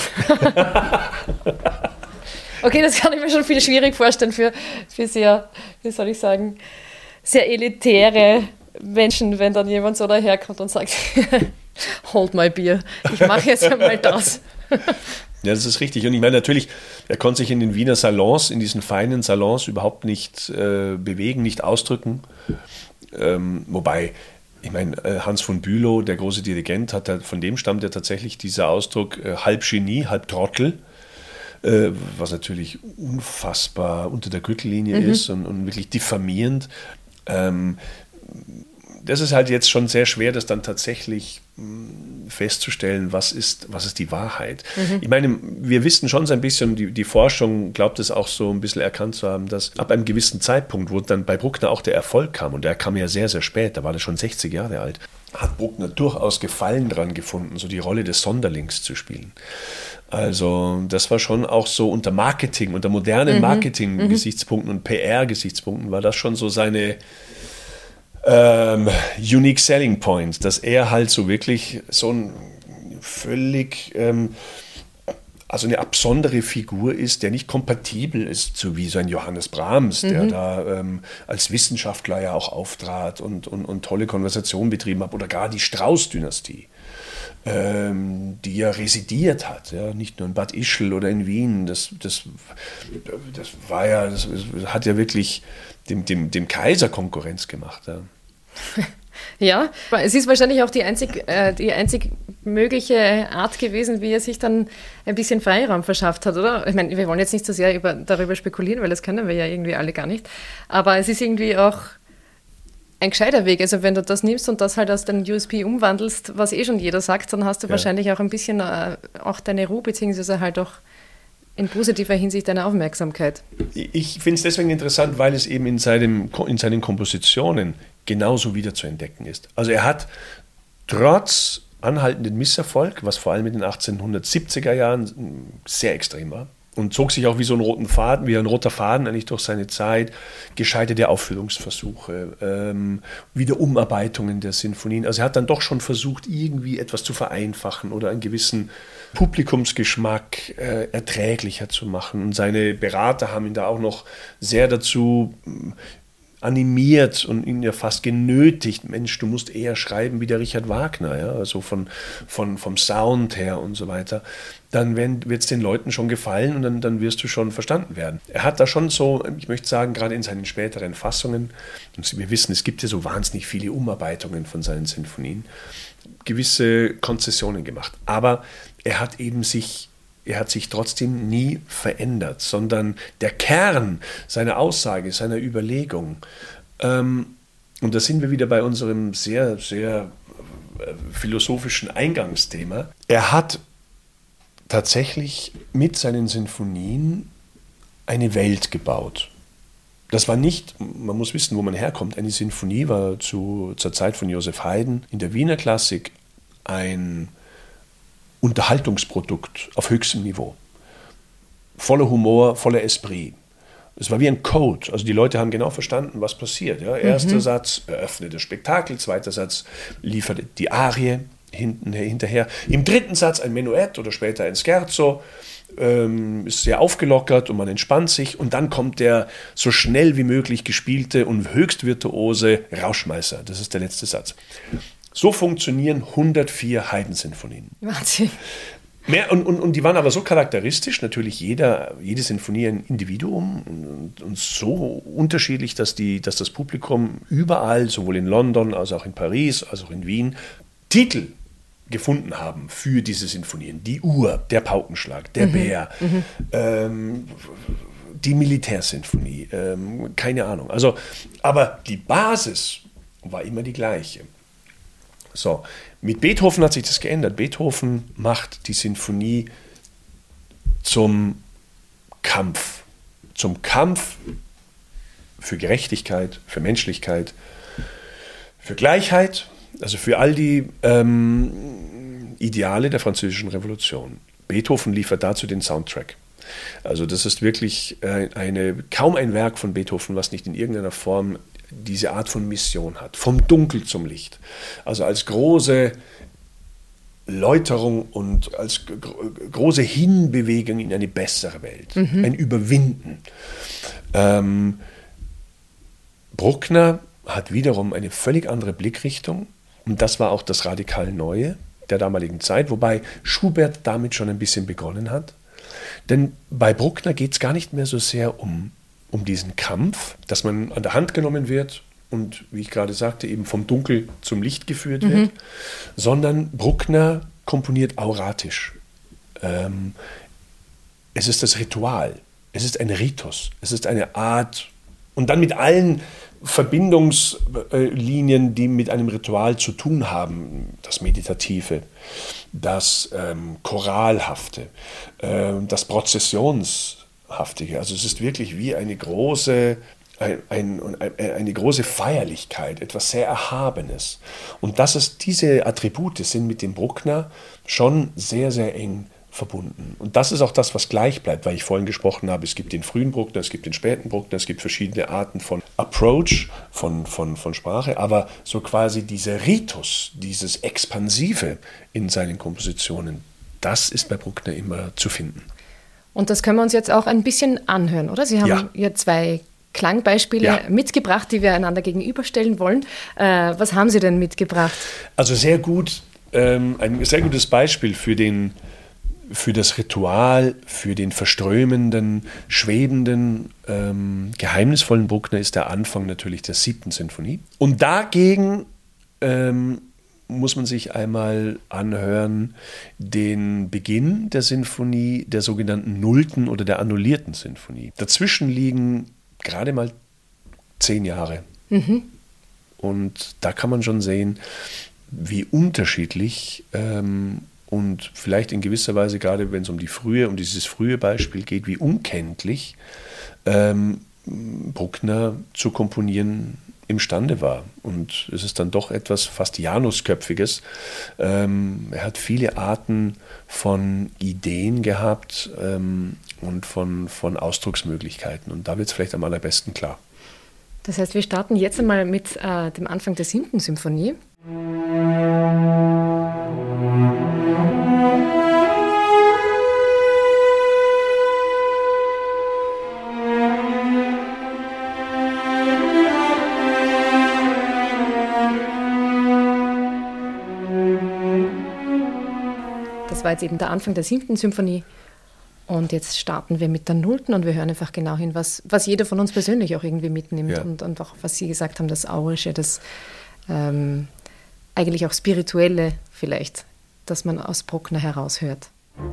Okay, das kann ich mir schon viel schwierig vorstellen für, für sehr, wie soll ich sagen, sehr elitäre Menschen, wenn dann jemand so daherkommt und sagt, hold my beer, ich mache jetzt einmal das. Ja, das ist richtig. Und ich meine, natürlich, er konnte sich in den Wiener Salons, in diesen feinen Salons überhaupt nicht äh, bewegen, nicht ausdrücken. Ähm, wobei, ich meine, äh, Hans von Bülow, der große Dirigent, hat, von dem stammt ja tatsächlich dieser Ausdruck äh, halb Genie, halb Trottel, äh, was natürlich unfassbar unter der Gürtellinie mhm. ist und, und wirklich diffamierend. Ähm, das ist halt jetzt schon sehr schwer, das dann tatsächlich mh, festzustellen, was ist, was ist die Wahrheit. Mhm. Ich meine, wir wissen schon so ein bisschen, die, die Forschung glaubt es auch so ein bisschen erkannt zu haben, dass ab einem gewissen Zeitpunkt, wo dann bei Bruckner auch der Erfolg kam, und der kam ja sehr, sehr spät, da war er schon sechzig Jahre alt, hat Bruckner durchaus Gefallen dran gefunden, so die Rolle des Sonderlings zu spielen. Also das war schon auch so unter Marketing, unter modernen mhm. Marketing-Gesichtspunkten mhm. und P R-Gesichtspunkten war das schon so seine ähm, Unique Selling Point, dass er halt so wirklich so ein völlig, ähm, also eine absondere Figur ist, der nicht kompatibel ist, so wie so ein Johannes Brahms, mhm. der da ähm, als Wissenschaftler ja auch auftrat und, und, und tolle Konversationen betrieben hat, oder gar die Strauß-Dynastie. Ähm, die ja residiert hat, ja, nicht nur in Bad Ischl oder in Wien, das, das, das war ja, das hat ja wirklich dem, dem, dem Kaiser Konkurrenz gemacht. Ja. Ja, es ist wahrscheinlich auch die einzig, äh, die einzig mögliche Art gewesen, wie er sich dann ein bisschen Freiraum verschafft hat, oder? Ich meine, wir wollen jetzt nicht so sehr über, darüber spekulieren, weil das können wir ja irgendwie alle gar nicht, aber es ist irgendwie auch ein gescheiter Weg. Also wenn du das nimmst und das halt aus deinem U S P umwandelst, was eh schon jeder sagt, dann hast du ja. wahrscheinlich auch ein bisschen äh, auch deine Ruhe, beziehungsweise halt auch in positiver Hinsicht deine Aufmerksamkeit. Ich finde es deswegen interessant, weil es eben in, seinem, in seinen Kompositionen genauso wieder zu entdecken ist. Also er hat trotz anhaltenden Misserfolg, was vor allem in den achtzehnhundertsiebziger Jahren sehr extrem war, und zog sich auch wie so ein roten Faden, wie ein roter Faden eigentlich durch seine Zeit, gescheiterte Aufführungsversuche, ähm, wieder Umarbeitungen der Sinfonien. Also er hat dann doch schon versucht, irgendwie etwas zu vereinfachen oder einen gewissen Publikumsgeschmack äh, erträglicher zu machen. Und seine Berater haben ihn da auch noch sehr dazu animiert und ihn ja fast genötigt, Mensch, du musst eher schreiben wie der Richard Wagner, ja, also von, von, vom Sound her und so weiter. Dann wird es den Leuten schon gefallen und dann, dann wirst du schon verstanden werden. Er hat da schon so, ich möchte sagen, gerade in seinen späteren Fassungen, und wir wissen, es gibt ja so wahnsinnig viele Umarbeitungen von seinen Sinfonien, gewisse Konzessionen gemacht. Aber er hat eben sich Er hat sich trotzdem nie verändert, sondern der Kern seiner Aussage, seiner Überlegung, ähm, und da sind wir wieder bei unserem sehr, sehr äh, philosophischen Eingangsthema, er hat tatsächlich mit seinen Sinfonien eine Welt gebaut. Das war nicht, man muss wissen, wo man herkommt, eine Sinfonie war zu, zur Zeit von Joseph Haydn in der Wiener Klassik ein Unterhaltungsprodukt auf höchstem Niveau. Voller Humor, voller Esprit. Es war wie ein Code. Also die Leute haben genau verstanden, was passiert. Ja, erster mhm. Satz eröffnet das Spektakel, zweiter Satz liefert die Arie hinten, hinterher. Im dritten Satz ein Menuett oder später ein Scherzo. Ähm, ist sehr aufgelockert und man entspannt sich. Und dann kommt der so schnell wie möglich gespielte und höchst virtuose Rauschmeißer. Das ist der letzte Satz. So funktionieren hundertvier Haydn-Sinfonien. Wahnsinn. Mehr, und, und, und die waren aber so charakteristisch, natürlich jeder, jede Sinfonie ein Individuum und, und so unterschiedlich, dass, die, dass das Publikum überall, sowohl in London als auch in Paris, als auch in Wien, Titel gefunden haben für diese Sinfonien. Die Uhr, der Paukenschlag, der mhm. Bär, mhm. Ähm, die Militärsinfonie, ähm, keine Ahnung. Also, aber die Basis war immer die gleiche. So, mit Beethoven hat sich das geändert. Beethoven macht die Sinfonie zum Kampf. Zum Kampf für Gerechtigkeit, für Menschlichkeit, für Gleichheit, also für all die ähm, Ideale der Französischen Revolution. Beethoven liefert dazu den Soundtrack. Also das ist wirklich äh, eine, kaum ein Werk von Beethoven, was nicht in irgendeiner Form diese Art von Mission hat, vom Dunkel zum Licht. Also als große Läuterung und als gro- große Hinbewegung in eine bessere Welt, mhm. ein Überwinden. Ähm, Bruckner hat wiederum eine völlig andere Blickrichtung und das war auch das radikal Neue der damaligen Zeit, wobei Schubert damit schon ein bisschen begonnen hat. Denn bei Bruckner geht es gar nicht mehr so sehr um um diesen Kampf, dass man an der Hand genommen wird und, wie ich gerade sagte, eben vom Dunkel zum Licht geführt wird, mhm. sondern Bruckner komponiert auratisch. Ähm, es ist das Ritual, es ist ein Ritus, es ist eine Art, und dann mit allen Verbindungslinien, die mit einem Ritual zu tun haben, das Meditative, das ähm, Choralhafte, äh, das Prozessions Haftige. Also es ist wirklich wie eine große, ein, ein, eine große Feierlichkeit, etwas sehr Erhabenes. Und dass es diese Attribute sind, mit dem Bruckner schon sehr, sehr eng verbunden. Und das ist auch das, was gleich bleibt, weil ich vorhin gesprochen habe, es gibt den frühen Bruckner, es gibt den späten Bruckner, es gibt verschiedene Arten von Approach, von, von, von Sprache, aber so quasi dieser Ritus, dieses Expansive in seinen Kompositionen, das ist bei Bruckner immer zu finden. Und das können wir uns jetzt auch ein bisschen anhören, oder? Sie haben Ja. hier zwei Klangbeispiele Ja. mitgebracht, die wir einander gegenüberstellen wollen. Äh, was haben Sie denn mitgebracht? Also sehr gut, ähm, ein sehr gutes Beispiel für den für das Ritual, für den verströmenden, schwebenden, ähm, geheimnisvollen Bruckner ist der Anfang natürlich der siebten Sinfonie. Und dagegen ähm, muss man sich einmal anhören den Beginn der Sinfonie, der sogenannten Nullten oder der annullierten Sinfonie. Dazwischen liegen gerade mal zehn Jahre. Mhm. Und da kann man schon sehen, wie unterschiedlich ähm, und vielleicht in gewisser Weise, gerade wenn es um die frühe, um dieses frühe Beispiel geht, wie unkenntlich ähm, Bruckner zu komponieren imstande war. Und es ist dann doch etwas fast Janusköpfiges. Ähm, er hat viele Arten von Ideen gehabt ähm, und von, von Ausdrucksmöglichkeiten. Und da wird es vielleicht am allerbesten klar. Das heißt, wir starten jetzt einmal mit äh, dem Anfang der siebten Symphonie. Das war jetzt eben der Anfang der siebten Symphonie. Und jetzt starten wir mit der Nullten und wir hören einfach genau hin, was, was jeder von uns persönlich auch irgendwie mitnimmt. Ja. Und, und auch, was Sie gesagt haben, das Aurische, das ähm, eigentlich auch Spirituelle vielleicht, das man aus Bruckner heraushört.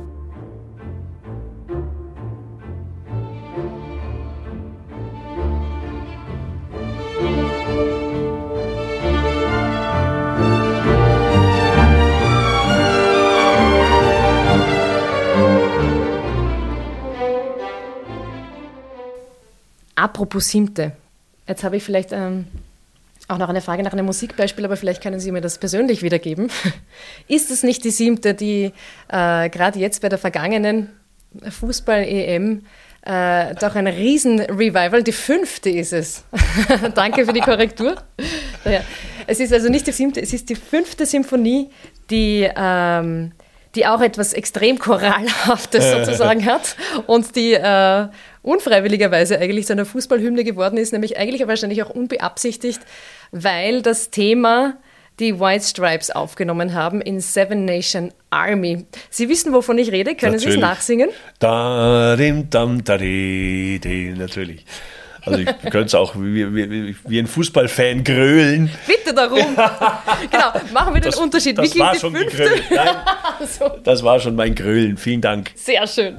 Apropos Siebte, jetzt habe ich vielleicht ähm, auch noch eine Frage nach einem Musikbeispiel, aber vielleicht können Sie mir das persönlich wiedergeben. Ist es nicht die Siebte, die äh, gerade jetzt bei der vergangenen Fußball-E M äh, doch ein Riesen-Revival, die fünfte ist es. Danke für die Korrektur. Ja, es ist also nicht die siebte, es ist die fünfte Symphonie, die... Ähm, die auch etwas extrem Choralhaftes sozusagen hat und die äh, unfreiwilligerweise eigentlich zu einer Fußballhymne geworden ist, nämlich eigentlich wahrscheinlich auch unbeabsichtigt, weil das Thema die White Stripes aufgenommen haben in Seven Nation Army. Sie wissen, wovon ich rede, können Sie es nachsingen? Da, dim, dam, da, di, di, natürlich. Also ich könnte es auch wie, wie, wie ein Fußballfan grölen. Bitte darum. Genau, machen wir den das, Unterschied. Das wie klingt war die schon fünfte? gegrölt. Nein, so. Das war schon mein Grölen. Vielen Dank. Sehr schön.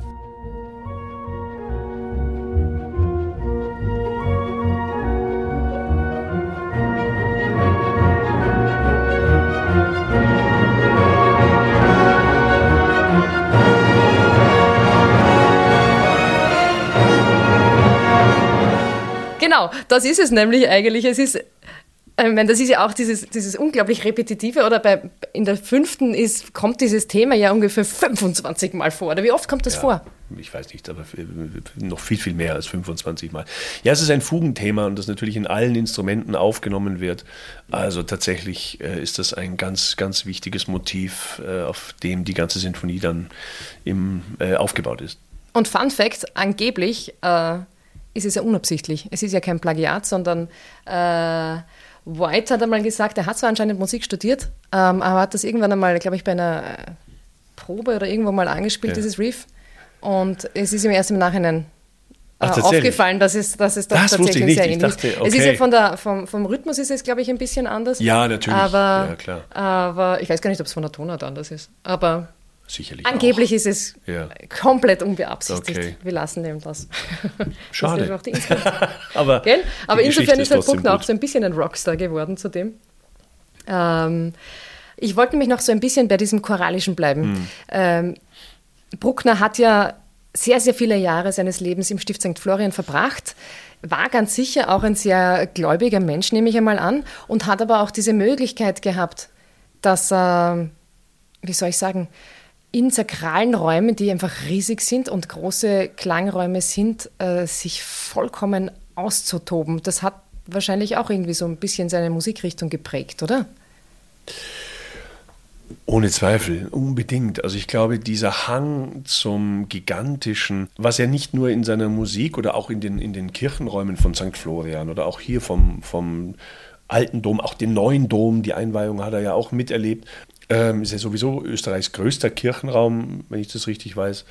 Genau, das ist es nämlich eigentlich. Es ist, ich meine, das ist ja auch dieses, dieses unglaublich Repetitive, oder bei, in der fünften ist, kommt dieses Thema ja ungefähr fünfundzwanzig Mal vor. Oder wie oft kommt das ja, vor? Ich weiß nicht, aber noch viel, viel mehr als fünfundzwanzig Mal. Ja, es ist ein Fugenthema und das natürlich in allen Instrumenten aufgenommen wird. Also tatsächlich äh, ist das ein ganz, ganz wichtiges Motiv, äh, auf dem die ganze Sinfonie dann im, äh, aufgebaut ist. Und Fun Fact, angeblich äh, ist es ja unabsichtlich. Es ist ja kein Plagiat, sondern äh, White hat einmal gesagt, er hat zwar anscheinend Musik studiert, ähm, aber hat das irgendwann einmal, glaube ich, bei einer äh, Probe oder irgendwo mal angespielt, ja. dieses Riff. Und es ist ihm erst im Nachhinein äh, Ach, aufgefallen, dass es, dass es doch das tatsächlich sehr ich ähnlich dachte, ist. okay. Es ist ja von der, vom, vom Rhythmus ist es, glaube ich, ein bisschen anders. Ja, natürlich. Aber, ja, klar. aber ich weiß gar nicht, ob es von der Tonart anders ist. Aber sicherlich angeblich auch. ist es ja. komplett unbeabsichtigt. Okay. Wir lassen eben das. Schade. Das ist auch aber Gell? aber insofern ist halt Bruckner gut. auch so ein bisschen ein Rockstar geworden zudem. Ähm, ich wollte nämlich noch so ein bisschen bei diesem Choralischen bleiben. Hm. Ähm, Bruckner hat ja sehr, sehr viele Jahre seines Lebens im Stift Sankt Florian verbracht, war ganz sicher auch ein sehr gläubiger Mensch, nehme ich einmal an, und hat aber auch diese Möglichkeit gehabt, dass er, wie soll ich sagen, in sakralen Räumen, die einfach riesig sind und große Klangräume sind, äh, sich vollkommen auszutoben. Das hat wahrscheinlich auch irgendwie so ein bisschen seine Musikrichtung geprägt, oder? Ohne Zweifel, unbedingt. Also ich glaube, dieser Hang zum Gigantischen, was er nicht nur in seiner Musik oder auch in den, in den Kirchenräumen von Sankt Florian oder auch hier vom, vom alten Dom, auch den neuen Dom, die Einweihung hat er ja auch miterlebt, ähm, ist ja sowieso Österreichs größter Kirchenraum, wenn ich das richtig weiß.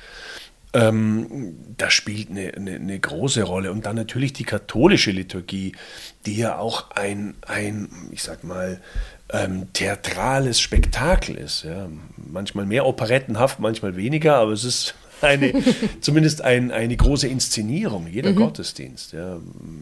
Ähm, das spielt eine, eine, eine große Rolle. Und dann natürlich die katholische Liturgie, die ja auch ein, ein ich sag mal, ähm, theatrales Spektakel ist. Ja. Manchmal mehr operettenhaft, manchmal weniger, aber es ist eine, zumindest ein, eine große Inszenierung, jeder mhm. Gottesdienst, ja,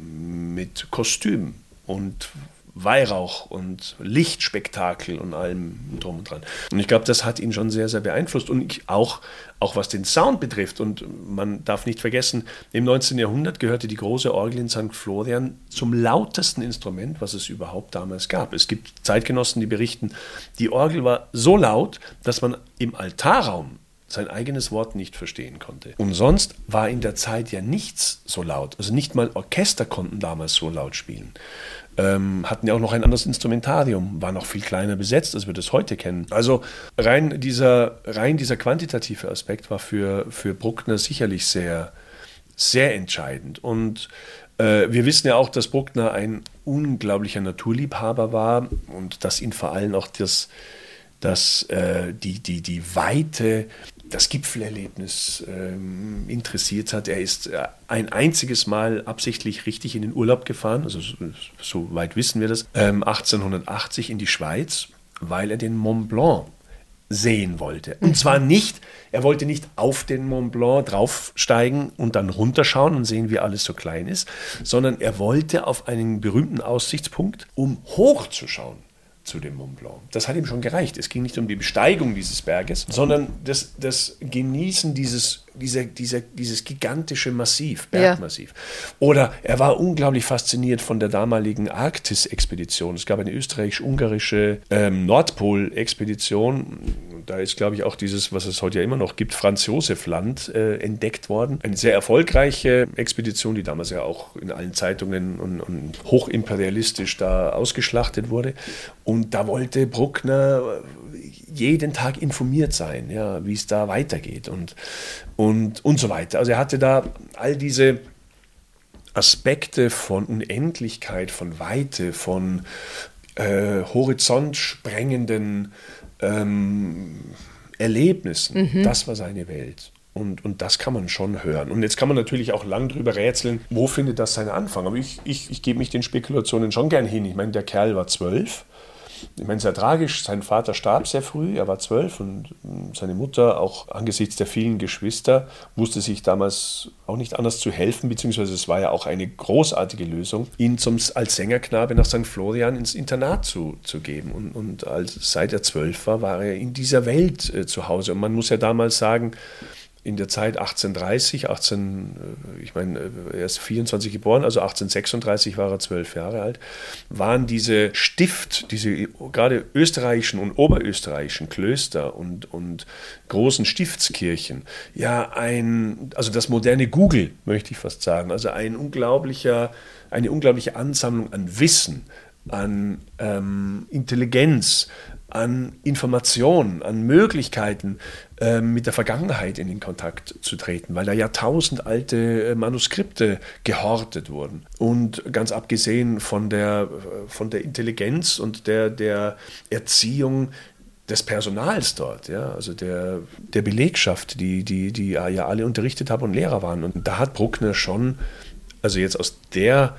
mit Kostüm und Weihrauch und Lichtspektakel und allem drum und dran. Und ich glaube, das hat ihn schon sehr, sehr beeinflusst. Und ich auch, auch was den Sound betrifft. Und man darf nicht vergessen, im neunzehnten Jahrhundert gehörte die große Orgel in Sankt Florian zum lautesten Instrument, was es überhaupt damals gab. Es gibt Zeitgenossen, die berichten, die Orgel war so laut, dass man im Altarraum sein eigenes Wort nicht verstehen konnte. Und sonst war in der Zeit ja nichts so laut. Also nicht mal Orchester konnten damals so laut spielen. Ähm, hatten ja auch noch ein anderes Instrumentarium, war noch viel kleiner besetzt, als wir das heute kennen. Also rein dieser, rein dieser quantitative Aspekt war für, für Bruckner sicherlich sehr, sehr entscheidend. Und äh, wir wissen ja auch, dass Bruckner ein unglaublicher Naturliebhaber war und dass ihn vor allem auch das, das, äh, die, die, die Weite, das Gipfelerlebnis ähm, interessiert hat. Er ist äh, ein einziges Mal absichtlich richtig in den Urlaub gefahren, also so, so weit wissen wir das, ähm, achtzehnhundertachtzig in die Schweiz, weil er den Mont Blanc sehen wollte. Und zwar nicht, er wollte nicht auf den Mont Blanc draufsteigen und dann runterschauen und sehen, wie alles so klein ist, sondern er wollte auf einen berühmten Aussichtspunkt, um hochzuschauen zu dem Mont Blanc. Das hat ihm schon gereicht. Es ging nicht um die Besteigung dieses Berges, sondern das, das Genießen dieses, dieser, dieser, dieses gigantische Massiv, Bergmassiv. Ja. Oder er war unglaublich fasziniert von der damaligen Arktis-Expedition. Es gab eine österreichisch-ungarische ähm, Nordpol-Expedition. Da ist, glaube ich, auch dieses, was es heute ja immer noch gibt, Franz-Josef-Land äh, entdeckt worden. Eine sehr erfolgreiche Expedition, die damals ja auch in allen Zeitungen und, und hochimperialistisch da ausgeschlachtet wurde. Und da wollte Bruckner jeden Tag informiert sein, ja, wie es da weitergeht und, und, und so weiter. Also er hatte da all diese Aspekte von Unendlichkeit, von Weite, von äh, horizontsprengenden ähm, Erlebnissen. Mhm. Das war seine Welt. Und, und das kann man schon hören. Und jetzt kann man natürlich auch lang drüber rätseln, wo findet das seinen Anfang. Aber ich, ich, ich gebe mich den Spekulationen schon gern hin. Ich meine, der Kerl war zwölf. Ich meine, sehr tragisch, sein Vater starb sehr früh, er war zwölf und seine Mutter, auch angesichts der vielen Geschwister, wusste sich damals auch nicht anders zu helfen, beziehungsweise es war ja auch eine großartige Lösung, ihn zum, als Sängerknabe nach Sankt Florian ins Internat zu, zu geben. Und, und als, seit er zwölf war, war er in dieser Welt äh, zu Hause. Und man muss ja damals sagen, in der Zeit achtzehnhundertdreißig, achtzehn, ich meine, er ist vierundzwanzig geboren, also achtzehnhundertsechsunddreißig war er zwölf Jahre alt, waren diese Stift, diese gerade österreichischen und oberösterreichischen Klöster und, und großen Stiftskirchen, ja ein, also das moderne Google, möchte ich fast sagen, also ein unglaublicher, eine unglaubliche Ansammlung an Wissen, an ähm, Intelligenz, an Informationen, an Möglichkeiten, äh, mit der Vergangenheit in den Kontakt zu treten, weil da jahrtausendalte äh, Manuskripte gehortet wurden. Und ganz abgesehen von der, von der Intelligenz und der, der Erziehung des Personals dort, ja, also der, der Belegschaft, die, die, die ja alle unterrichtet haben und Lehrer waren. Und da hat Bruckner schon, also jetzt aus der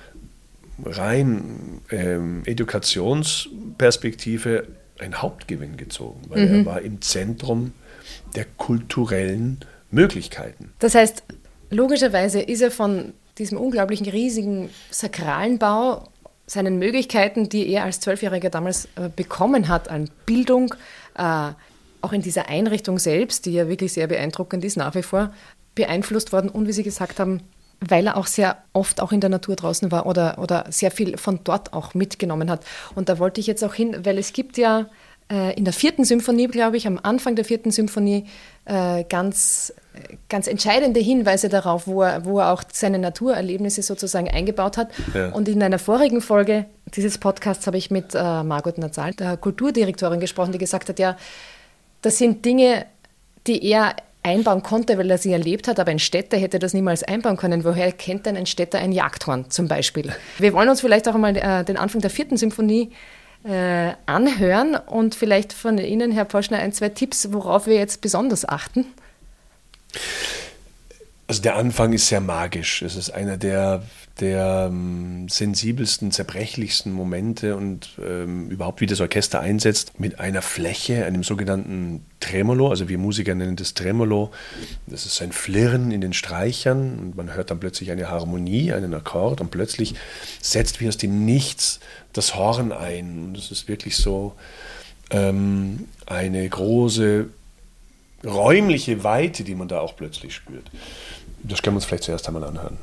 rein ähm, Edukationsperspektive ein Hauptgewinn gezogen, weil mhm. er war im Zentrum der kulturellen Möglichkeiten. Das heißt, logischerweise ist er von diesem unglaublichen, riesigen sakralen Bau, seinen Möglichkeiten, die er als Zwölfjähriger damals äh, bekommen hat an Bildung, äh, auch in dieser Einrichtung selbst, die ja wirklich sehr beeindruckend ist, nach wie vor beeinflusst worden. Und wie Sie gesagt haben, weil er auch sehr oft auch in der Natur draußen war oder, oder sehr viel von dort auch mitgenommen hat. Und da wollte ich jetzt auch hin, weil es gibt ja äh, in der vierten Symphonie, glaube ich, am Anfang der vierten Symphonie, äh, ganz, ganz entscheidende Hinweise darauf, wo er, wo er auch seine Naturerlebnisse sozusagen eingebaut hat. Ja. Und in einer vorigen Folge dieses Podcasts habe ich mit äh, Margot Nazal, der Kulturdirektorin, gesprochen, die gesagt hat, ja, das sind Dinge, die er einbauen konnte, weil er sie erlebt hat, aber ein Städter hätte das niemals einbauen können. Woher kennt denn ein Städter ein Jagdhorn zum Beispiel? Wir wollen uns vielleicht auch einmal äh, den Anfang der vierten Symphonie äh, anhören und vielleicht von Ihnen, Herr Poschner, ein, zwei Tipps, worauf wir jetzt besonders achten. Also der Anfang ist sehr magisch. Es ist einer der, der ähm, sensibelsten, zerbrechlichsten Momente und ähm, überhaupt, wie das Orchester einsetzt, mit einer Fläche, einem sogenannten Tremolo, also wir Musiker nennen das Tremolo. Das ist ein Flirren in den Streichern und man hört dann plötzlich eine Harmonie, einen Akkord und plötzlich setzt wie aus dem Nichts das Horn ein. Und es ist wirklich so ähm, eine große räumliche Weite, die man da auch plötzlich spürt. Das können wir uns vielleicht zuerst einmal anhören.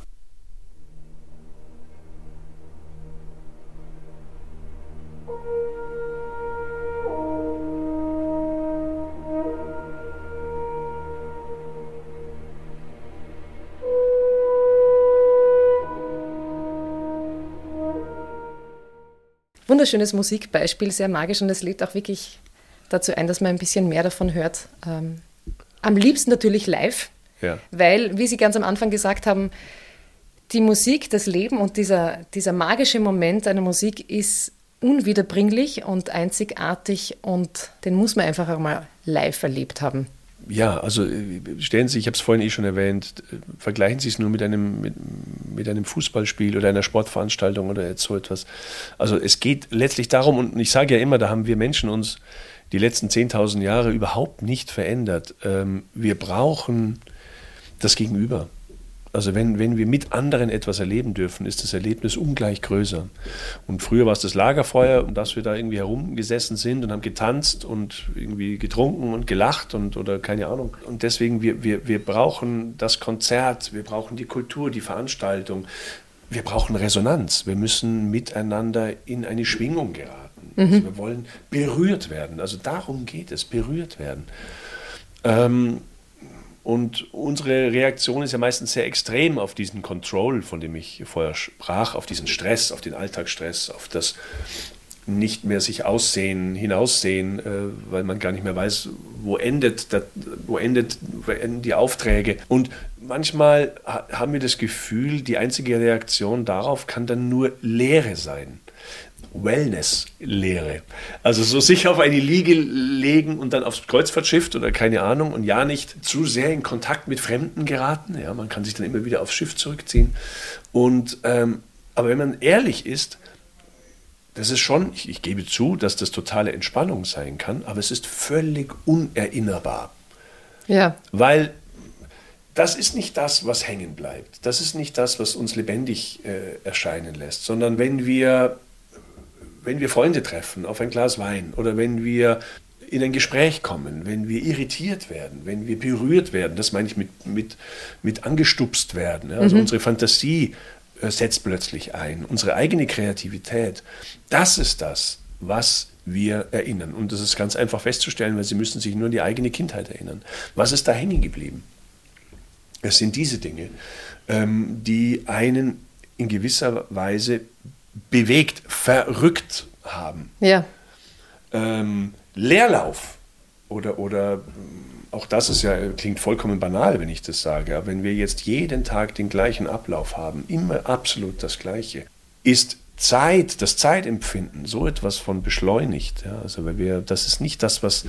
Wunderschönes Musikbeispiel, sehr magisch und es lädt auch wirklich dazu ein, dass man ein bisschen mehr davon hört. Ähm, am liebsten natürlich live, ja. Weil, wie Sie ganz am Anfang gesagt haben, die Musik, das Leben und dieser, dieser magische Moment einer Musik ist unwiederbringlich und einzigartig und den muss man einfach auch mal live erlebt haben. Ja, also stellen Sie, ich habe es vorhin eh schon erwähnt, vergleichen Sie es nur mit einem, mit, mit einem Fußballspiel oder einer Sportveranstaltung oder jetzt so etwas. Also es geht letztlich darum, und ich sage ja immer, da haben wir Menschen uns die letzten zehntausend Jahre überhaupt nicht verändert. Ähm, wir brauchen das Gegenüber. Also wenn, wenn wir mit anderen etwas erleben dürfen, ist das Erlebnis ungleich größer. Und früher war es das Lagerfeuer, um das wir da irgendwie herumgesessen sind und haben getanzt und irgendwie getrunken und gelacht und oder keine Ahnung. Und deswegen, wir, wir, wir brauchen das Konzert, wir brauchen die Kultur, die Veranstaltung. Wir brauchen Resonanz. Wir müssen miteinander in eine Schwingung geraten. Mhm. Also wir wollen berührt werden. Also darum geht es, berührt werden. Ähm, Und unsere Reaktion ist ja meistens sehr extrem auf diesen Control, von dem ich vorher sprach, auf diesen Stress, auf den Alltagsstress, auf das nicht mehr sich aussehen, hinaussehen, weil man gar nicht mehr weiß, wo endet, das, wo endet, wo enden die Aufträge. Und manchmal haben wir das Gefühl, die einzige Reaktion darauf kann dann nur Leere sein. Wellness-Lehre. Also so sich auf eine Liege legen und dann aufs Kreuzfahrtschiff oder keine Ahnung und ja nicht zu sehr in Kontakt mit Fremden geraten. Ja, man kann sich dann immer wieder aufs Schiff zurückziehen. Und, ähm, aber wenn man ehrlich ist, das ist schon, ich, ich gebe zu, dass das totale Entspannung sein kann, aber es ist völlig unerinnerbar. Ja. Weil das ist nicht das, was hängen bleibt. Das ist nicht das, was uns lebendig äh, erscheinen lässt, sondern wenn wir Wenn wir Freunde treffen auf ein Glas Wein oder wenn wir in ein Gespräch kommen, wenn wir irritiert werden, wenn wir berührt werden, das meine ich mit, mit, mit angestupst werden. Ja? Also mhm. unsere Fantasie äh, setzt plötzlich ein, unsere eigene Kreativität. Das ist das, was wir erinnern. Und das ist ganz einfach festzustellen, weil Sie müssen sich nur an die eigene Kindheit erinnern. Was ist da hängen geblieben? Es sind diese Dinge, ähm, die einen in gewisser Weise bewegt, verrückt haben. Ja. Ähm, Leerlauf oder, oder auch das ist ja, klingt vollkommen banal, wenn ich das sage, aber wenn wir jetzt jeden Tag den gleichen Ablauf haben, immer absolut das Gleiche, ist Zeit, das Zeitempfinden so etwas von beschleunigt. Ja? Also weil wir, das ist nicht das, was,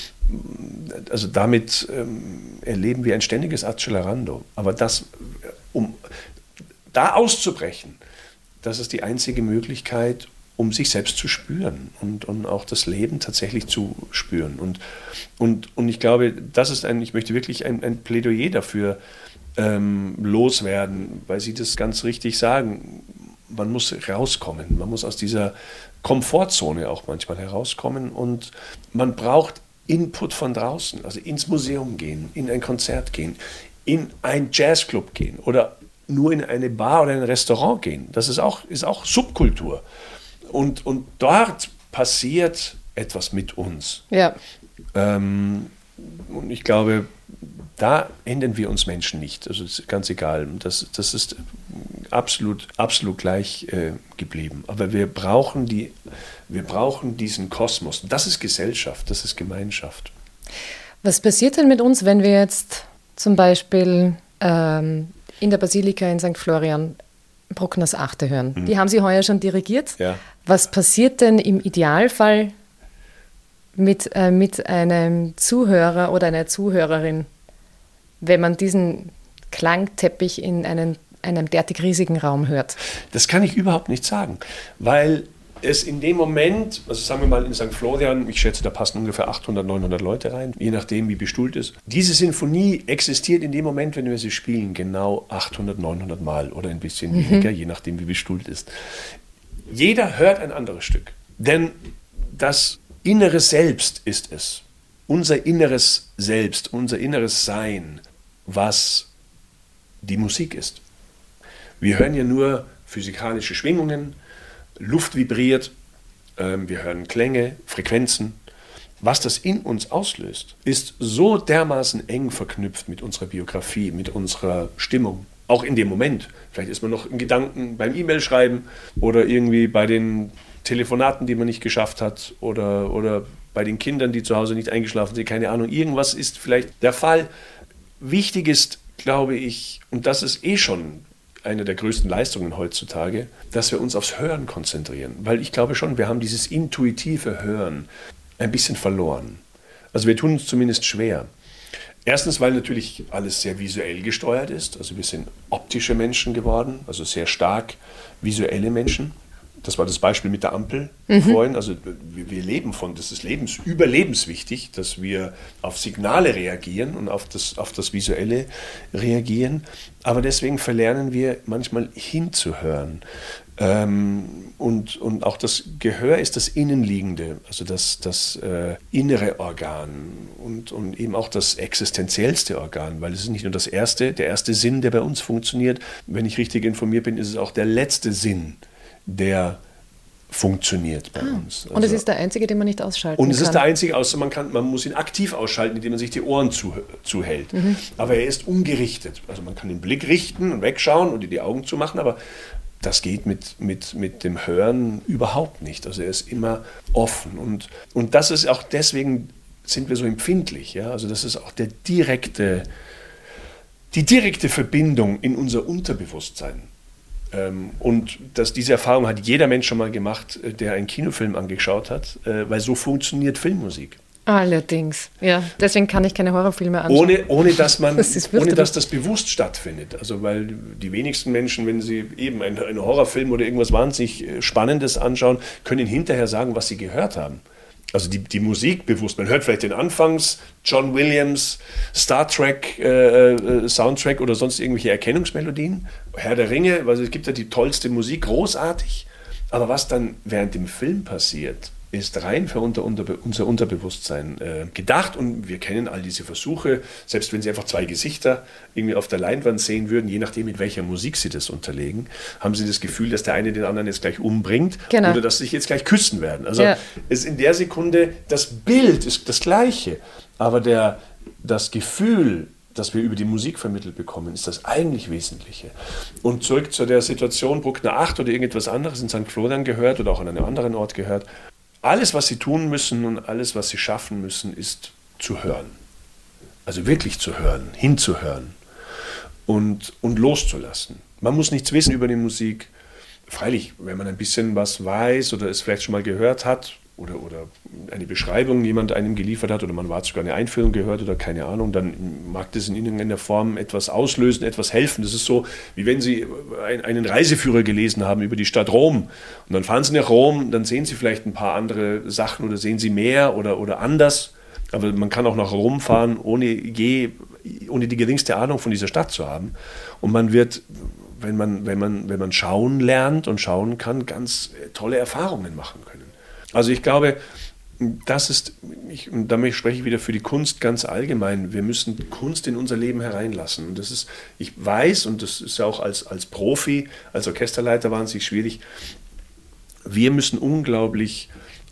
also damit ähm, erleben wir ein ständiges Accelerando, aber das, um da auszubrechen, das ist die einzige Möglichkeit, um sich selbst zu spüren und, und auch das Leben tatsächlich zu spüren. Und, und, und ich glaube, das ist ein, ich möchte wirklich ein, ein Plädoyer dafür ähm, loswerden, weil Sie das ganz richtig sagen. Man muss rauskommen, man muss aus dieser Komfortzone auch manchmal herauskommen und man braucht Input von draußen, also ins Museum gehen, in ein Konzert gehen, in einen Jazzclub gehen oder nur in eine Bar oder ein Restaurant gehen. Das ist auch, ist auch Subkultur. Und, und dort passiert etwas mit uns. Ja. Ähm, und ich glaube, da ändern wir uns Menschen nicht. Also ist ganz egal. Das, das ist absolut, absolut gleich äh, geblieben. Aber wir brauchen, die, wir brauchen diesen Kosmos. Das ist Gesellschaft, das ist Gemeinschaft. Was passiert denn mit uns, wenn wir jetzt zum Beispiel ähm, in der Basilika in Sankt Florian Bruckners Achte hören? Mhm. Die haben Sie heuer schon dirigiert. Ja. Was passiert denn im Idealfall mit, äh, mit einem Zuhörer oder einer Zuhörerin, wenn man diesen Klangteppich in einen, einem derartig riesigen Raum hört? Das kann ich überhaupt nicht sagen, weil es in dem Moment, also sagen wir mal in Sankt Florian, ich schätze, da passen ungefähr achthundert, neunhundert Leute rein, je nachdem, wie bestuhlt ist. Diese Sinfonie existiert in dem Moment, wenn wir sie spielen, genau achthundert, neunhundert Mal oder ein bisschen mhm. weniger, je nachdem, wie bestuhlt ist. Jeder hört ein anderes Stück, denn das innere Selbst ist es, unser inneres Selbst, unser inneres Sein, was die Musik ist. Wir hören ja nur physikalische Schwingungen, Luft vibriert, äh, wir hören Klänge, Frequenzen. Was das in uns auslöst, ist so dermaßen eng verknüpft mit unserer Biografie, mit unserer Stimmung. Auch in dem Moment. Vielleicht ist man noch in Gedanken beim E-Mail-Schreiben oder irgendwie bei den Telefonaten, die man nicht geschafft hat oder, oder bei den Kindern, die zu Hause nicht eingeschlafen sind, keine Ahnung. Irgendwas ist vielleicht der Fall. Wichtig ist, glaube ich, und das ist eh schon eine der größten Leistungen heutzutage, dass wir uns aufs Hören konzentrieren. Weil ich glaube schon, wir haben dieses intuitive Hören ein bisschen verloren. Also wir tun uns zumindest schwer. Erstens, weil natürlich alles sehr visuell gesteuert ist. Also wir sind optische Menschen geworden, also sehr stark visuelle Menschen. Das war das Beispiel mit der Ampel mhm. vorhin. Also wir, wir leben von, das ist lebens, überlebenswichtig, dass wir auf Signale reagieren und auf das, auf das Visuelle reagieren. Aber deswegen verlernen wir manchmal hinzuhören. Ähm, und, und auch das Gehör ist das Innenliegende, also das, das äh, innere Organ und, und eben auch das existenziellste Organ, weil es ist nicht nur das erste, der erste Sinn, der bei uns funktioniert. Wenn ich richtig informiert bin, ist es auch der letzte Sinn, der funktioniert bei ah, uns. Also, und es ist der einzige, den man nicht ausschalten kann. Und es kann. ist der einzige, außer man kann, man muss ihn aktiv ausschalten, indem man sich die Ohren zu, zuhält. Mhm. Aber er ist ungerichtet. Also man kann den Blick richten und wegschauen und die Augen zumachen, aber das geht mit, mit, mit dem Hören überhaupt nicht. Also er ist immer offen. Und, und das ist auch deswegen, sind wir so empfindlich. Ja? Also das ist auch der direkte, die direkte Verbindung in unser Unterbewusstsein. Und das, diese Erfahrung hat jeder Mensch schon mal gemacht, der einen Kinofilm angeschaut hat, weil so funktioniert Filmmusik. Allerdings, ja. Deswegen kann ich keine Horrorfilme anschauen. Ohne, ohne, dass, man, das ohne dass das bewusst stattfindet. Also weil die wenigsten Menschen, wenn sie eben einen, einen Horrorfilm oder irgendwas wahnsinnig Spannendes anschauen, können hinterher sagen, was sie gehört haben. Also die, die Musik bewusst. Man hört vielleicht den Anfangs, John Williams, Star Trek äh, äh, Soundtrack oder sonst irgendwelche Erkennungsmelodien. Herr der Ringe, also es gibt ja die tollste Musik, großartig. Aber was dann während dem Film passiert, ist rein für unter, unter, unser Unterbewusstsein äh, gedacht. Und wir kennen all diese Versuche, selbst wenn Sie einfach zwei Gesichter irgendwie auf der Leinwand sehen würden, je nachdem, mit welcher Musik Sie das unterlegen, haben Sie das Gefühl, dass der eine den anderen jetzt gleich umbringt genau. oder dass sie sich jetzt gleich küssen werden. Also ja. ist in der Sekunde, das Bild ist das Gleiche, aber der, das Gefühl, das wir über die Musik vermittelt bekommen, ist das eigentlich Wesentliche. Und zurück zu der Situation, Bruckner acht oder irgendetwas anderes in Sankt Florian gehört oder auch an einem anderen Ort gehört. Alles, was sie tun müssen und alles, was sie schaffen müssen, ist zu hören. Also wirklich zu hören, hinzuhören und, und loszulassen. Man muss nichts wissen über die Musik. Freilich, wenn man ein bisschen was weiß oder es vielleicht schon mal gehört hat oder, oder eine Beschreibung jemand einem geliefert hat oder man hat sogar eine Einführung gehört oder keine Ahnung, dann mag das in irgendeiner Form etwas auslösen, etwas helfen. Das ist so, wie wenn Sie ein, einen Reiseführer gelesen haben über die Stadt Rom und dann fahren Sie nach Rom, dann sehen Sie vielleicht ein paar andere Sachen oder sehen Sie mehr oder, oder anders. Aber man kann auch nach Rom fahren, ohne, je, ohne die geringste Ahnung von dieser Stadt zu haben. Und man wird, wenn man, wenn man, wenn man schauen lernt und schauen kann, ganz tolle Erfahrungen machen können. Also ich glaube, das ist, ich, und damit spreche ich wieder für die Kunst ganz allgemein, wir müssen Kunst in unser Leben hereinlassen. Und das ist, ich weiß, und das ist ja auch als, als Profi, als Orchesterleiter wahnsinnig schwierig, wir müssen unglaublich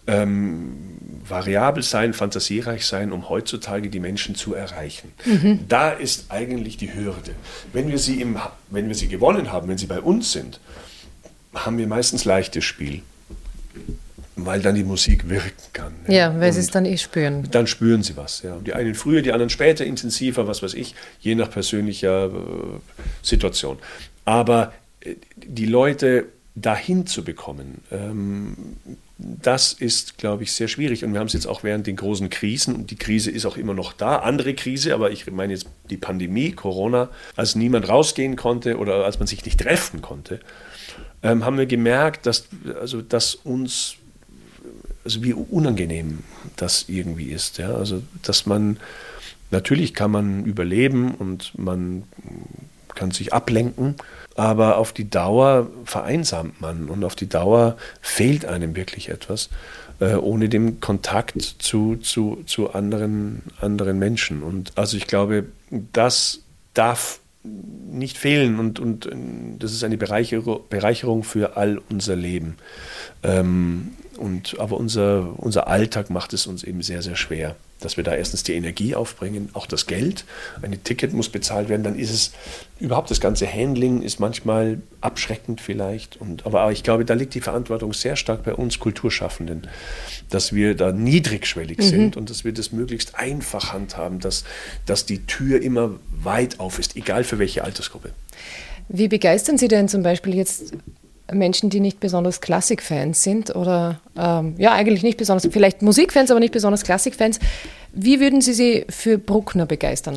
ähm, variabel sein, fantasiereich sein, um heutzutage die Menschen zu erreichen. Mhm. Da ist eigentlich die Hürde. Wenn wir sie im, wenn wir sie gewonnen haben, wenn sie bei uns sind, haben wir meistens leichtes Spiel, weil dann die Musik wirken kann. Ja, ja, weil sie es dann eh spüren. Dann spüren sie was. Ja. Die einen früher, die anderen später, intensiver, was weiß ich, je nach persönlicher äh, Situation. Aber äh, die Leute dahin zu bekommen, ähm, das ist, glaube ich, sehr schwierig. Und wir haben es jetzt auch während den großen Krisen, und die Krise ist auch immer noch da, andere Krise, aber ich meine jetzt die Pandemie, Corona, als niemand rausgehen konnte oder als man sich nicht treffen konnte, ähm, haben wir gemerkt, dass, also, dass uns, also wie unangenehm das irgendwie ist. Ja? Also, dass man, natürlich kann man überleben und man kann sich ablenken, aber auf die Dauer vereinsamt man und auf die Dauer fehlt einem wirklich etwas, äh, ohne den Kontakt zu, zu, zu anderen, anderen Menschen. Und also ich glaube, das darf nicht fehlen und, und das ist eine Bereicherung, Bereicherung für all unser Leben. Ähm, und, aber unser, unser Alltag macht es uns eben sehr, sehr schwer, dass wir da erstens die Energie aufbringen, auch das Geld. Ein Ticket muss bezahlt werden, dann ist es, überhaupt das ganze Handling ist manchmal abschreckend vielleicht. Und, aber ich glaube, da liegt die Verantwortung sehr stark bei uns Kulturschaffenden, dass wir da niedrigschwellig mhm. sind und dass wir das möglichst einfach handhaben, dass, dass die Tür immer weit auf ist, egal für welche Altersgruppe. Wie begeistern Sie denn zum Beispiel jetzt Menschen, die nicht besonders Klassikfans sind oder ähm, ja, eigentlich nicht besonders, vielleicht Musikfans, aber nicht besonders Klassikfans. Wie würden Sie sie für Bruckner begeistern?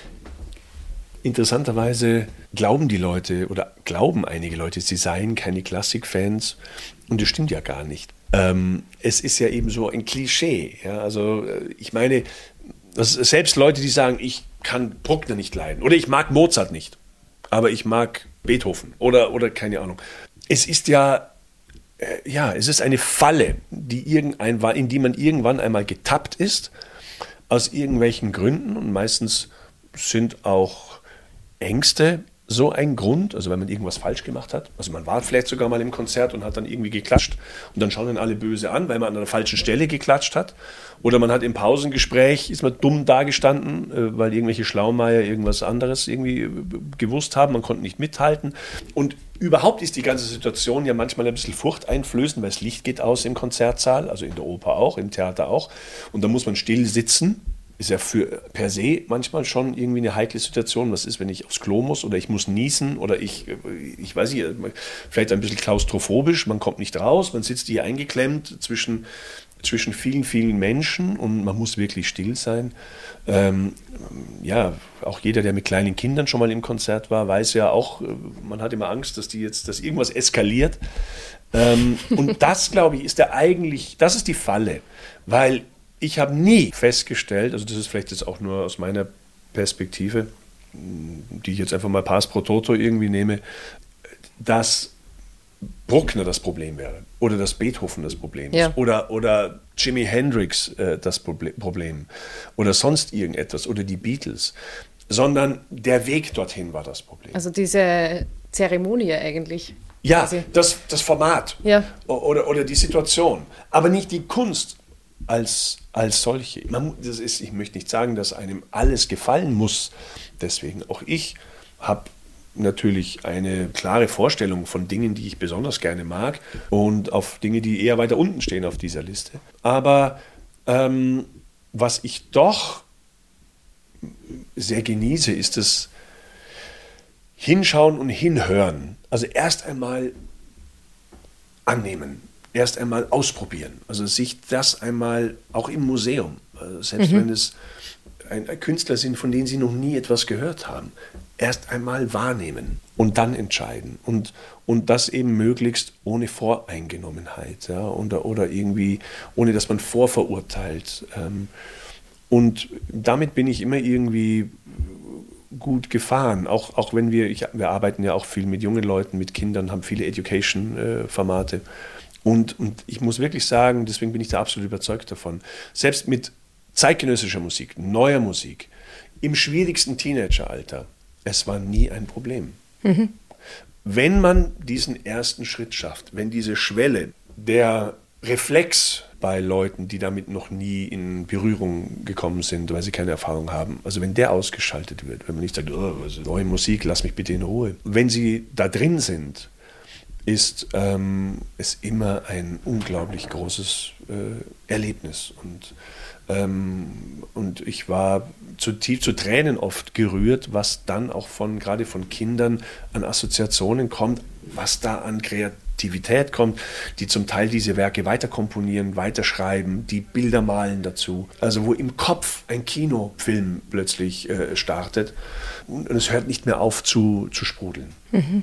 Interessanterweise glauben die Leute oder glauben einige Leute, sie seien keine Klassikfans und das stimmt ja gar nicht. Ähm, es ist ja eben so ein Klischee. Ja? Also ich meine, das selbst Leute, die sagen, ich kann Bruckner nicht leiden oder ich mag Mozart nicht, aber ich mag Beethoven oder, oder keine Ahnung. Es ist ja, äh, ja, es ist eine Falle, die irgendein, in die man irgendwann einmal getappt ist, aus irgendwelchen Gründen. Und meistens sind auch Ängste so ein Grund, also wenn man irgendwas falsch gemacht hat. Also man war vielleicht sogar mal im Konzert und hat dann irgendwie geklatscht und dann schauen dann alle böse an, weil man an der falschen Stelle geklatscht hat. Oder man hat im Pausengespräch, ist man dumm dagestanden, weil irgendwelche Schlaumeier irgendwas anderes irgendwie gewusst haben, man konnte nicht mithalten. Und überhaupt ist die ganze Situation ja manchmal ein bisschen furchteinflößend, weil das Licht geht aus im Konzertsaal, also in der Oper auch, im Theater auch. Und da muss man still sitzen. Ist ja für per se manchmal schon irgendwie eine heikle Situation. Was ist, wenn ich aufs Klo muss oder ich muss niesen oder ich, ich weiß nicht, vielleicht ein bisschen klaustrophobisch, man kommt nicht raus, man sitzt hier eingeklemmt zwischen, zwischen vielen, vielen Menschen und man muss wirklich still sein. Ähm, ja, auch jeder, der mit kleinen Kindern schon mal im Konzert war, weiß ja auch, man hat immer Angst, dass die jetzt, dass irgendwas eskaliert. Ähm, und das, glaube ich, ist der eigentlich, das ist die Falle, weil ich habe nie festgestellt, also das ist vielleicht jetzt auch nur aus meiner Perspektive, die ich jetzt einfach mal Pass pro Toto irgendwie nehme, dass Bruckner das Problem wäre oder dass Beethoven das Problem ist ja. oder, oder Jimi Hendrix äh, das Problem oder sonst irgendetwas oder die Beatles, sondern der Weg dorthin war das Problem. Also diese Zeremonie eigentlich. Ja, das, das Format ja. oder, oder die Situation, aber nicht die Kunst als, als solche. Man, das ist, ich möchte nicht sagen, dass einem alles gefallen muss. Deswegen auch ich habe natürlich eine klare Vorstellung von Dingen, die ich besonders gerne mag und auf Dinge, die eher weiter unten stehen auf dieser Liste. Aber ähm, was ich doch sehr genieße, ist das Hinschauen und Hinhören. Also erst einmal annehmen. Erst einmal ausprobieren, also sich das einmal auch im Museum, also selbst mhm. wenn es ein, ein Künstler sind, von denen Sie noch nie etwas gehört haben, erst einmal wahrnehmen und dann entscheiden und, und das eben möglichst ohne Voreingenommenheit ja, oder, oder irgendwie, ohne dass man vorverurteilt. Und damit bin ich immer irgendwie gut gefahren, auch, auch wenn wir, ich, wir arbeiten ja auch viel mit jungen Leuten, mit Kindern, haben viele Education-Formate. Und, und ich muss wirklich sagen, deswegen bin ich da absolut überzeugt davon, selbst mit zeitgenössischer Musik, neuer Musik, im schwierigsten Teenageralter, es war nie ein Problem. Mhm. Wenn man diesen ersten Schritt schafft, wenn diese Schwelle der Reflex bei Leuten, die damit noch nie in Berührung gekommen sind, weil sie keine Erfahrung haben. Also wenn der ausgeschaltet wird, wenn man nicht sagt, oh, was ist neue Musik, lass mich bitte in Ruhe. Wenn sie da drin sind, ist ähm, es immer ein unglaublich großes äh, Erlebnis. Und, ähm, und ich war zu tief zu Tränen oft gerührt, was dann auch von gerade von Kindern an Assoziationen kommt, was da an Kreativität kommt, die zum Teil diese Werke weiter komponieren, weiterschreiben, die Bilder malen dazu. Also wo im Kopf ein Kinofilm plötzlich äh, startet und, und es hört nicht mehr auf zu, zu sprudeln. Mhm.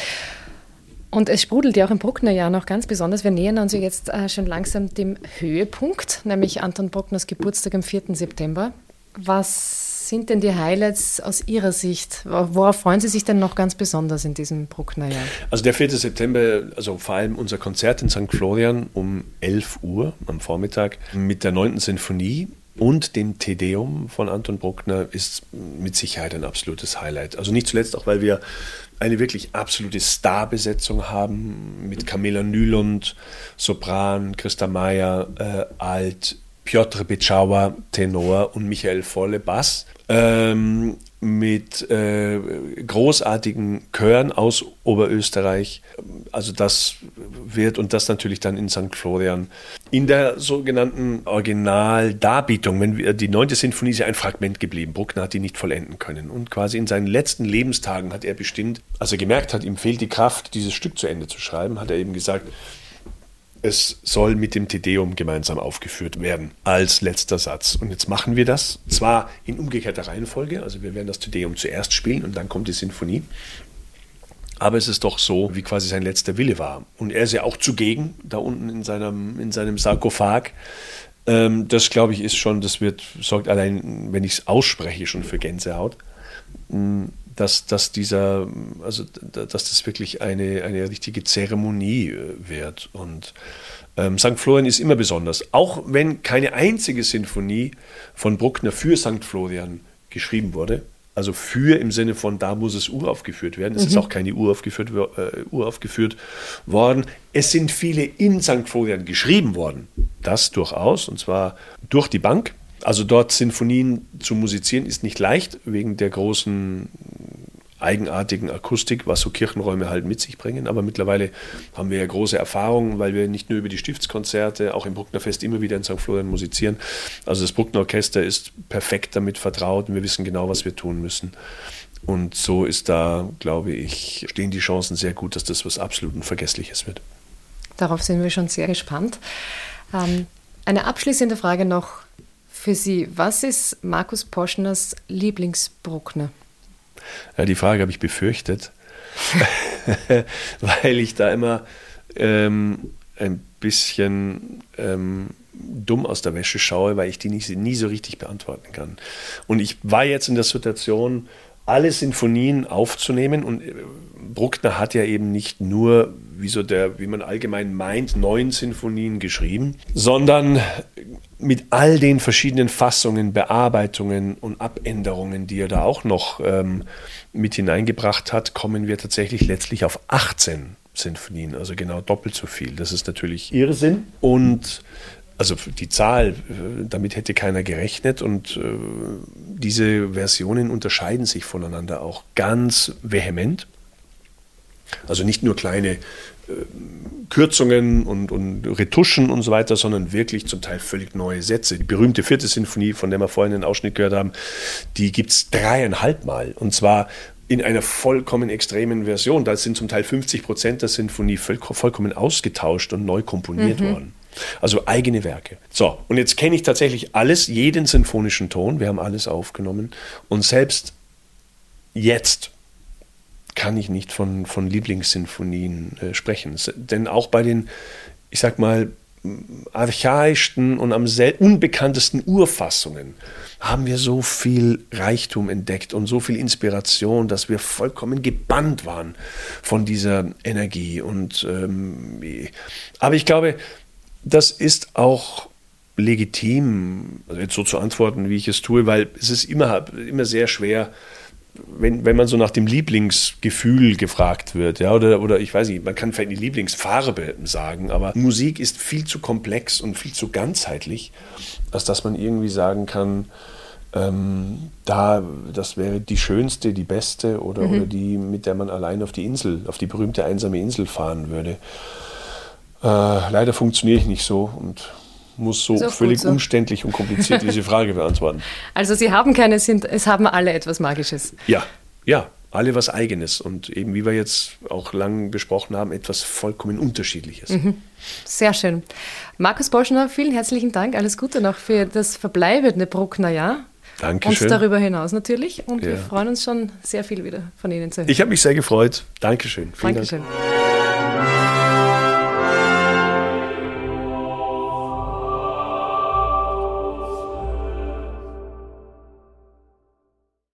Und es sprudelt ja auch im Bruckner-Jahr noch ganz besonders. Wir nähern uns jetzt äh, schon langsam dem Höhepunkt, nämlich Anton Bruckners Geburtstag am vierten September. Was sind denn die Highlights aus Ihrer Sicht? Worauf freuen Sie sich denn noch ganz besonders in diesem Bruckner-Jahr? Also der vierte September, also vor allem unser Konzert in Sankt Florian um elf Uhr am Vormittag mit der neunten Sinfonie und dem Te Deum von Anton Bruckner ist mit Sicherheit ein absolutes Highlight. Also nicht zuletzt auch, weil wir eine wirklich absolute Starbesetzung haben mit Camilla Nylund, Sopran, Christa Mayer, äh, Alt, Piotr Beczała, Tenor und Michael Volle, Bass. Ähm, mit äh, großartigen Chören aus Oberösterreich. Also das wird, und das natürlich dann in Sankt Florian, in der sogenannten Originaldarbietung, wenn wir, die neunte Sinfonie ist ja ein Fragment geblieben, Bruckner hat die nicht vollenden können und quasi in seinen letzten Lebenstagen hat er bestimmt, als er gemerkt hat, ihm fehlt die Kraft, dieses Stück zu Ende zu schreiben, hat er eben gesagt, es soll mit dem Te Deum gemeinsam aufgeführt werden, als letzter Satz. Und jetzt machen wir das, zwar in umgekehrter Reihenfolge, also wir werden das Te Deum zuerst spielen und dann kommt die Sinfonie, aber es ist doch so, wie quasi sein letzter Wille war. Und er ist ja auch zugegen, da unten in seinem, in seinem Sarkophag. Ähm, das, glaube ich, ist schon, das wird, sorgt allein, wenn ich es ausspreche, schon für Gänsehaut. Dass, dass, dieser, also, dass das wirklich eine, eine richtige Zeremonie wird. Und ähm, Sankt Florian ist immer besonders. Auch wenn keine einzige Sinfonie von Bruckner für Sankt Florian geschrieben wurde, also für im Sinne von, da muss es uraufgeführt werden. Es mhm. ist auch keine uraufgeführt, äh, uraufgeführt worden. Es sind viele in Sankt Florian geschrieben worden. Das durchaus, und zwar durch die Bank. Also dort Sinfonien zu musizieren ist nicht leicht, wegen der großen eigenartigen Akustik, was so Kirchenräume halt mit sich bringen. Aber mittlerweile haben wir ja große Erfahrungen, weil wir nicht nur über die Stiftskonzerte, auch im Brucknerfest immer wieder in Sankt Florian musizieren. Also das Bruckner Orchester ist perfekt damit vertraut und wir wissen genau, was wir tun müssen. Und so ist da, glaube ich, stehen die Chancen sehr gut, dass das was absolut Unvergessliches wird. Darauf sind wir schon sehr gespannt. Ähm, eine abschließende Frage noch für Sie. Was ist Markus Poschners Lieblingsbruckner? Ja, die Frage habe ich befürchtet, weil ich da immer ähm, ein bisschen ähm, dumm aus der Wäsche schaue, weil ich die nicht, nie so richtig beantworten kann. Und ich war jetzt in der Situation, alle Sinfonien aufzunehmen, und Bruckner hat ja eben nicht nur, wie, so der, wie man allgemein meint, neun Sinfonien geschrieben, sondern mit all den verschiedenen Fassungen, Bearbeitungen und Abänderungen, die er da auch noch ähm, mit hineingebracht hat, kommen wir tatsächlich letztlich auf achtzehn Sinfonien, also genau doppelt so viel. Das ist natürlich Irrsinn und also die Zahl, damit hätte keiner gerechnet, und äh, diese Versionen unterscheiden sich voneinander auch ganz vehement. Also nicht nur kleine äh, Kürzungen und, und Retuschen und so weiter, sondern wirklich zum Teil völlig neue Sätze. Die berühmte vierte Sinfonie, von der wir vorhin einen Ausschnitt gehört haben, die gibt es dreieinhalb Mal, und zwar in einer vollkommen extremen Version. Da sind zum Teil fünfzig Prozent der Sinfonie voll, vollkommen ausgetauscht und neu komponiert mhm. worden. Also eigene Werke. So, und jetzt kenne ich tatsächlich alles, jeden sinfonischen Ton. Wir haben alles aufgenommen. Und selbst jetzt kann ich nicht von, von Lieblingssinfonien äh, sprechen. Denn auch bei den, ich sag mal, archaischsten und am sel- unbekanntesten Urfassungen haben wir so viel Reichtum entdeckt und so viel Inspiration, dass wir vollkommen gebannt waren von dieser Energie. Und ähm, aber ich glaube, das ist auch legitim, also jetzt so zu antworten, wie ich es tue, weil es ist immer, immer sehr schwer, wenn, wenn man so nach dem Lieblingsgefühl gefragt wird, ja, oder, oder ich weiß nicht, man kann vielleicht die Lieblingsfarbe sagen, aber Musik ist viel zu komplex und viel zu ganzheitlich, als dass man irgendwie sagen kann, ähm, da, das wäre die schönste, die beste oder, mhm. oder die, mit der man allein auf die Insel, auf die berühmte einsame Insel fahren würde. Äh, leider funktioniere ich nicht so und muss so völlig so. umständlich und kompliziert diese Frage beantworten. Also Sie haben keine, sind, es haben alle etwas Magisches. Ja, ja, alle was Eigenes und eben, wie wir jetzt auch lang besprochen haben, etwas vollkommen Unterschiedliches. Mhm. Sehr schön. Markus Boschner, vielen herzlichen Dank. Alles Gute noch für das verbleibende Bruckner Jahr. Dankeschön. Und darüber hinaus natürlich. Und ja. wir freuen uns schon sehr viel wieder von Ihnen zu hören. Ich habe mich sehr gefreut. Dankeschön. Vielen Dankeschön. Dank.